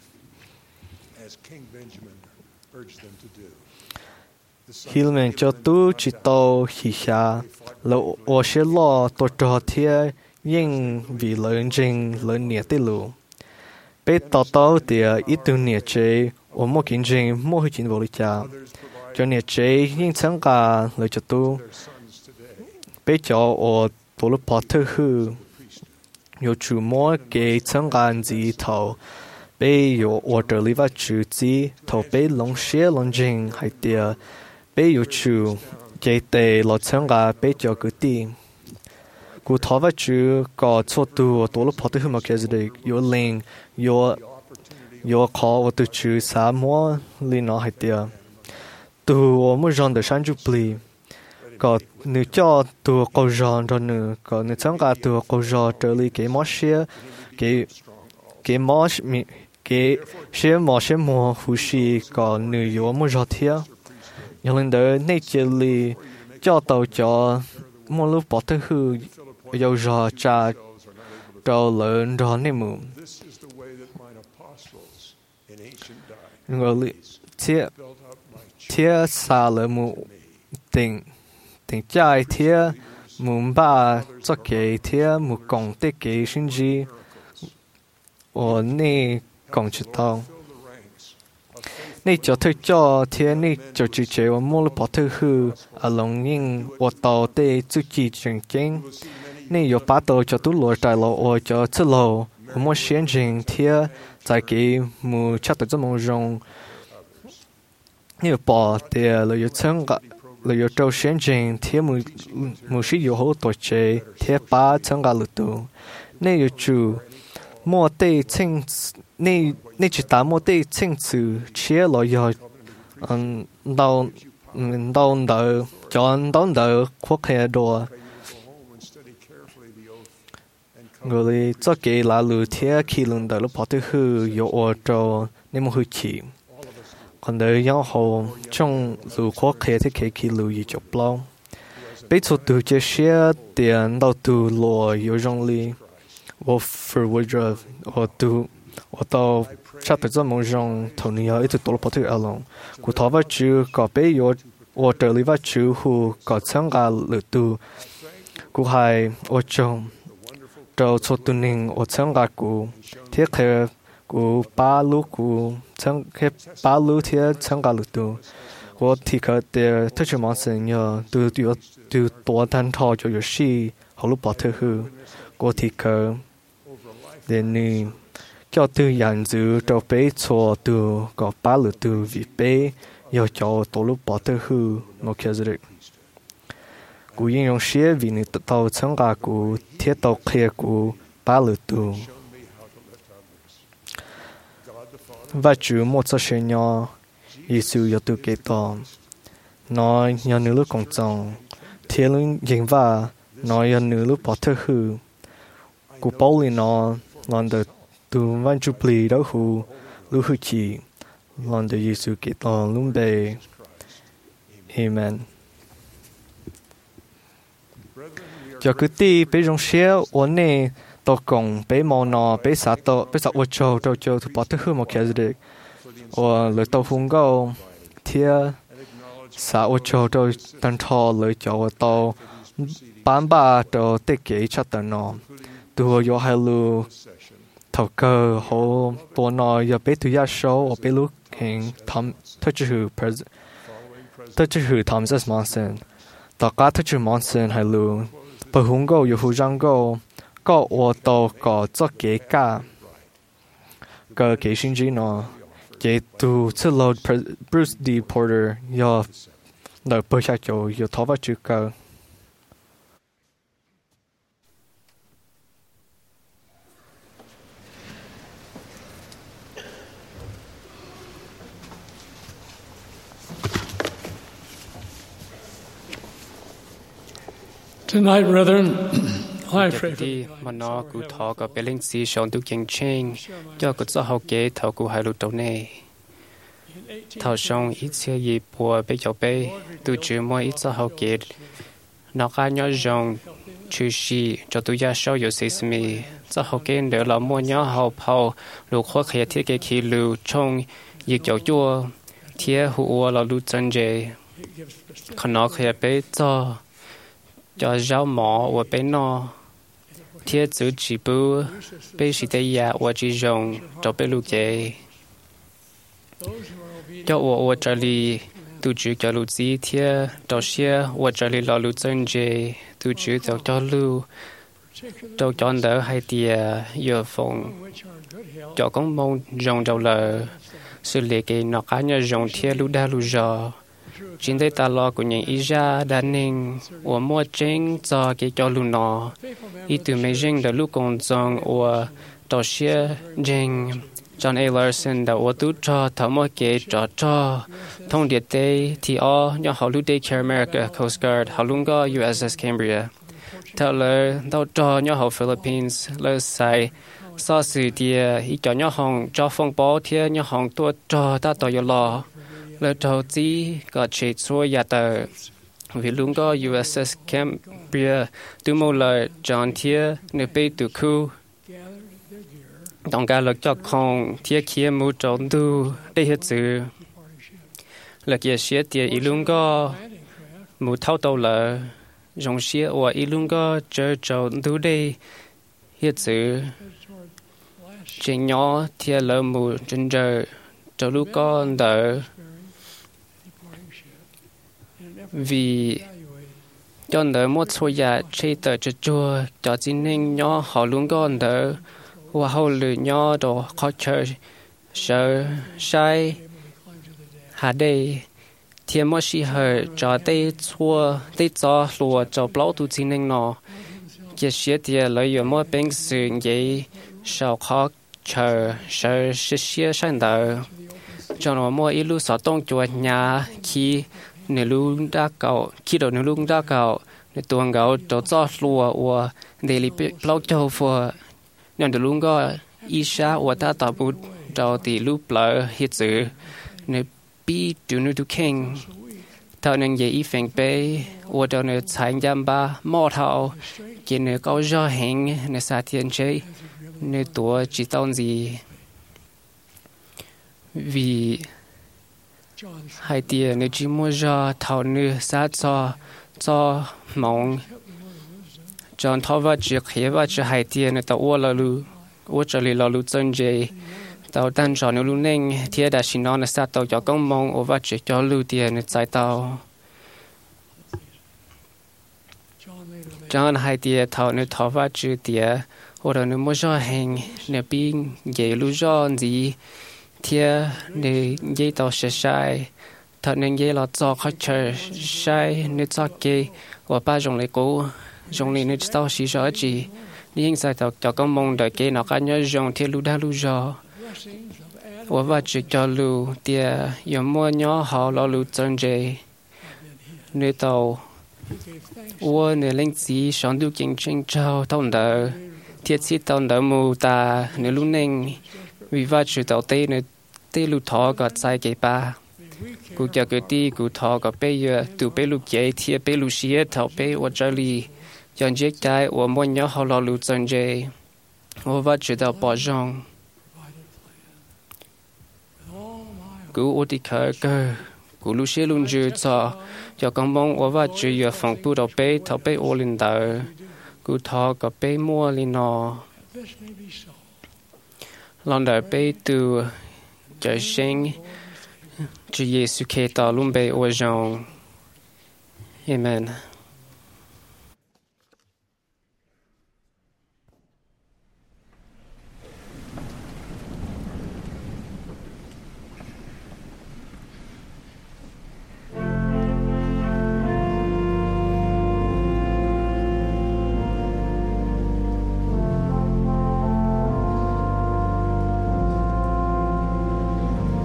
Hiện mình cho tu chỉ tàu hi xa. Là ở sẽ lo tổ trò thiê nhưng vì lợi trình lợi nhiệt tiết lộ. Bé tàu tàu thì ít tu nhiệt chế ở một kinh trình mỗi hình chính vô lý cha. Cho nhiệt chế nhưng chẳng cả lợi cho tu. Bé cho ở bộ lúc bỏ thư hư. Yo chủ mỗi cái chẳng cả gì thầu. Bé yo ở trở lý và chủ gì thầu bé lòng xe lòng trình hay tiề. Bé yo chủ cái tệ là chẳng cả bé cho cái tiền, cụ thọ vật chữ có số tu tổ lực phật tử mà cái gì đấy, yo lên yo yo khó và tu chữ sa mua lên nó hay tiệt, tu ở một trong đời sáng chụp li, có nữ cho tu câu rong cho nữ, có nữ chẳng cả tu câu rong trở li cái món xe, cái cái món cái xe món xe mua phụ sĩ có nữ yo một trong thiệt. Nhưng lần đó này chỉ là cho tàu cho một lúc bỏ thứ hư dầu rò trà trâu lớn rò này mù người li thiết thiết xa lỡ mù tỉnh tỉnh trai thiết mù ba cho cái thiết mù cổng tê cái sinh gì ở này cổng chữ tàu này cho tôi cho thế này cho chị chế và mua bỏ thư hư ở lòng nhưng ở tàu tê chú chỉ chuyện chính này có bắt đầu cho tôi lùi trái lỗ ở cho thứ lỗ ở mua xuyên trình thế tại cái mua chắc tới cho mua rong như bỏ thì lợi dụng chân cả lợi dụng trâu xuyên trình thế mua mua sử dụng hỗ tổ chế thế ba chân cả lụt tụ này có chủ mua tê chính này này chỉ打磨的清楚，切落要嗯到嗯到到讲到到扩开多，我哋做嘅那路贴起轮到了跑得去有澳洲，你冇去骑，看到然後從路擴開的開起路一就包，被錯到這些點到到落有容易，我 forward 我都我到。chắc phải do mong rằng thầu này ít tổ lực bảo vệ ở lòng, cụ thọ vật chữ có bé yo, ở trở lại vật chữ hu có chẳng cả lựa tu, cụ hai ở trong, trâu cho tu ninh ở chẳng cả cụ, thiết hệ cụ ba lú cụ chẳng hệ ba lú thiết chẳng cả lựa tu, cụ thì có để tất cả mọi sự nhờ từ từ từ tổ thanh thọ cho yo si, họ lúc bảo vệ hư, cụ thì có để ni cho từ nhận giữ cho bé cho từ có ba lượt từ vì bé yêu cho tổ lúc bỏ từ hư nó kia rồi. Cú yên用些vì người tàu chẳng cả cú thiết tàu kia cú ba lượt từ. Và chủ một số chuyện nhỏ, Giêsu yêu từ cái đó, nói nhỏ nữ lúc công trọng, thiên linh dính và nói anh nữ lúc bỏ thơ hư cụ bảo li nó lần đầu tu văn chụp lì đó hù lúc hư chỉ lần đầu Giêsu Kitô lúc bề Amen. Cho cứ ti bé trong xe ổn nè tổ công bé mò nọ bé sát tổ bé sát vật châu châu châu thu bỏ thứ hư một cái gì đấy, và lời tàu phun câu thia sát vật châu châu tan thọ lời châu tàu bán ba châu tết kỹ cho tận nọ, từ giờ hai lu thầu cơ hồ bộ nọ giờ bé thứ nhất số và bé lúc hiện tham thất chữ thất chữ Thomas Monson, tất cả thất chữ Monson hai lu bởi hùng câu yêu hùng răng câu có ô tô có cho kế cả cái kế sinh trí nó kế tu chế lâu Bruce D. Porter yêu nợ bơi xa chỗ yêu thó vào chữ cơ. Tonight, brethren, I pray for đi mà nó cụ thọ có bé linh sĩ sống tu kiên trinh cho cụ cho học kế thọ cụ hai lụt đầu này thọ sống ít xe gì bùa bé cháu bé tu chữ mỗi ít cho học kế nó cả nhỏ rong chữ sĩ cho tu gia sau有些什么cho học kế đỡ là mua nhỏ học hậu lục khoa khía thiết kế khí lưu trong việc cháu chua thiết hùa là lụt chân dễ còn nó khía bé cho cho rau mỏ và bé nó thiết giữ chỉ bưu bé sĩ tây ya và chỉ rồng cho bé lục chế cho và và trả lý tu chữ cho lục gì thiết cho xe và trả lý là lục chân chế tu chữ cho cho lưu cho chọn đỡ hai tia giờ phòng cho con mong rồng đầu lờ xử lý cái nó cá nhà rồng thiết lục đa lục giò chính đây ta lo của những ý ra đa ninh và mua chính cho cái cho luôn nó ý từ mấy riêng đã lúc còn dòng và tàu xe riêng John A. Larson đã ô tú cho thảo mua cái cho cho thông điệp tây thì ó nhỏ họ lúc đây Care America Coast Guard họ luôn có U S S Cambria thảo lỡ tàu cho nhỏ họ Philippines lỡ sai so sự địa ý cho nhỏ hồng cho phong bó thì nhỏ hồng tua cho ta tàu lo lỡ đầu tiên có chế xuôi nhà tờ vì luôn có U S S Cambria từ một lời John Thier nơi bên từ khu đồng cả lực cho con Thier kia mua trộn tu để hết sự lực kia xía tiền ý luôn có mua thâu tàu lỡ dùng xía và ý luôn có chơi trộn tu để hết sự trên nhỏ Thier lỡ mua trên trời cho lúc con đỡ vì cho nợ một số nhà chơi tờ cho chua cho chính nên nhỏ họ luôn có nợ và hậu lửa nhỏ đồ khó chơi sợ sai hà đây thì mỗi khi họ cho tây chua tây cho lúa cho bao tu chính nên nó cái xe thì lợi dụng mỗi bên sự vậy sao khó chờ sợ sẽ xe sang đỡ cho nó mỗi ít lúc sợ tông chuột nhà khi nếu lúc đã cậu khi đó nếu lúc đã cậu nếu tuần cậu cho cho lúa và để lý bao châu phở nếu lúc có ý sa và ta tập bút cho thì lúc lỡ hết sự nếu bị chủ nữ tu kinh thao nên dễ ý phèn bê và cho nếu thành giam ba mò thao chỉ nếu có do hình nếu xa thiên chế nếu tuổi chỉ tao gì vì hai tia nếu chỉ mua ra thảo nữ sát cho cho mong chọn thảo vật chỉ khía vật chỉ hai tia nếu tao uo là lu uo trở lại là lu chân dây tao tan chọn nếu lu neng tia đã xin nó là sát tao cho công mong ở vật chỉ cho lu tia nếu trái tao chọn hai tia thảo nếu thảo vật chỉ tia hoặc là nếu mua ra hình nếu pin dễ lu ra gì thia để dây tàu sẽ sai thật nên dây là cho khách chơi sai nếu cho kê và ba dùng lấy cố dùng lấy nếu tàu xí rõ gì nhưng sai tàu cho công mong đợi kê nó cá nhớ dùng thia lu đa lu rõ và ba chỉ cho lu tia giờ mua nhỏ họ lo lu chân dây nếu tàu 我呢领子上到竞争就當到鐵次當到冇大呢路寧為話住到地呢地路拖個在幾巴กูจะกูตีกูทอก็ไปเยอะตูไปลูกใหญ่เทียไปลูกเชียเท่าไปว่าจะลีย้อนเจ๊ใจว่ามันยังเขาเราลูกจันเจว่าว่าจะ到保障กูอุติเคยก็กูลูกเชียลุนจูจ่ออยากกำมองว่าว่าจะอยู่ฝั่งปูเราไปเท่าไปโอลินเดอร์กูทอก็ไปมัวลินอลองเดอร์ไปตูจะเชิงChúa Giêsu Kitô luôn bày ô dòng. Amen.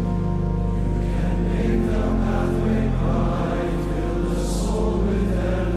Make the pathway bright, fill the soul with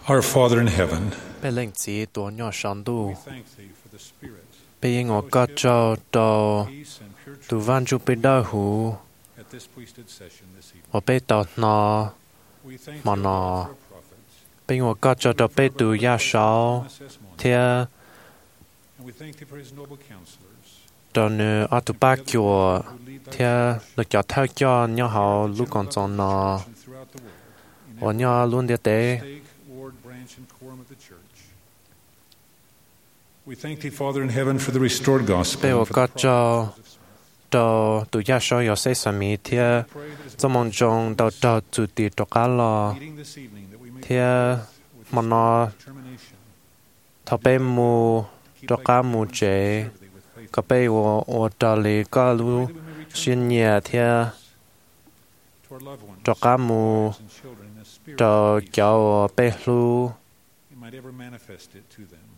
Our Father in heaven, 被令子多鸟上度， thank thee for the Spirit, 被因我各照到 peace and pure 杜 truth 万主被道乎， at this priesthood session this evening. 我被到那 We thank mà thee, O nó- God, for our prophets, 被我各照到被杜亚少 this morning, 贴 and we thank thee for his noble counselors, 到呢阿杜巴叫 who lead thy 贴了叫他叫鸟好路工作呢， church throughout the world, in 我鸟论的得， stake, ward, branch, and quorum of the church. We thank thee, Father in heaven, for the restored gospel 被 and 我 for 各 the 照 promises of Smith. 到杜亚少有些什么贴， Pray that as 做梦中到到主地多加了， meeting this evening that we may 贴 with 么呢 determination 他被木 keep 多 thy 加木 commandments and 者 serve，thee with faith. 个被我我到里个 Pray 路 that we may return 新业贴 to our loved ones, 多加木 wives and children in a spirit 到 of peace. 叫我被路。 You might ever manifest it to them.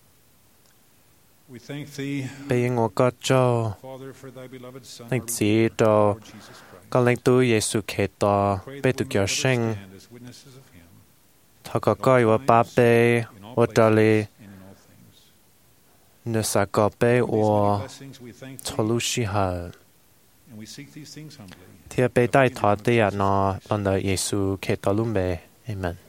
We thank thee, 被因我各照 Father, for thy beloved Son, 令 our 子 Lord 到 Lord Jesus Christ. 個令到耶穌基督 Pray 被 that 讀 we 叫 may ever 聲， stand as witnesses of him 他個該我把被 in all 我到 places 里 and in all things. 那三個被 For these many 我 blessings we thank 錯 thee, 路時候， and we seek these things humbly. 貼被帶他的人呢，讓到耶穌基督裏面，阿門。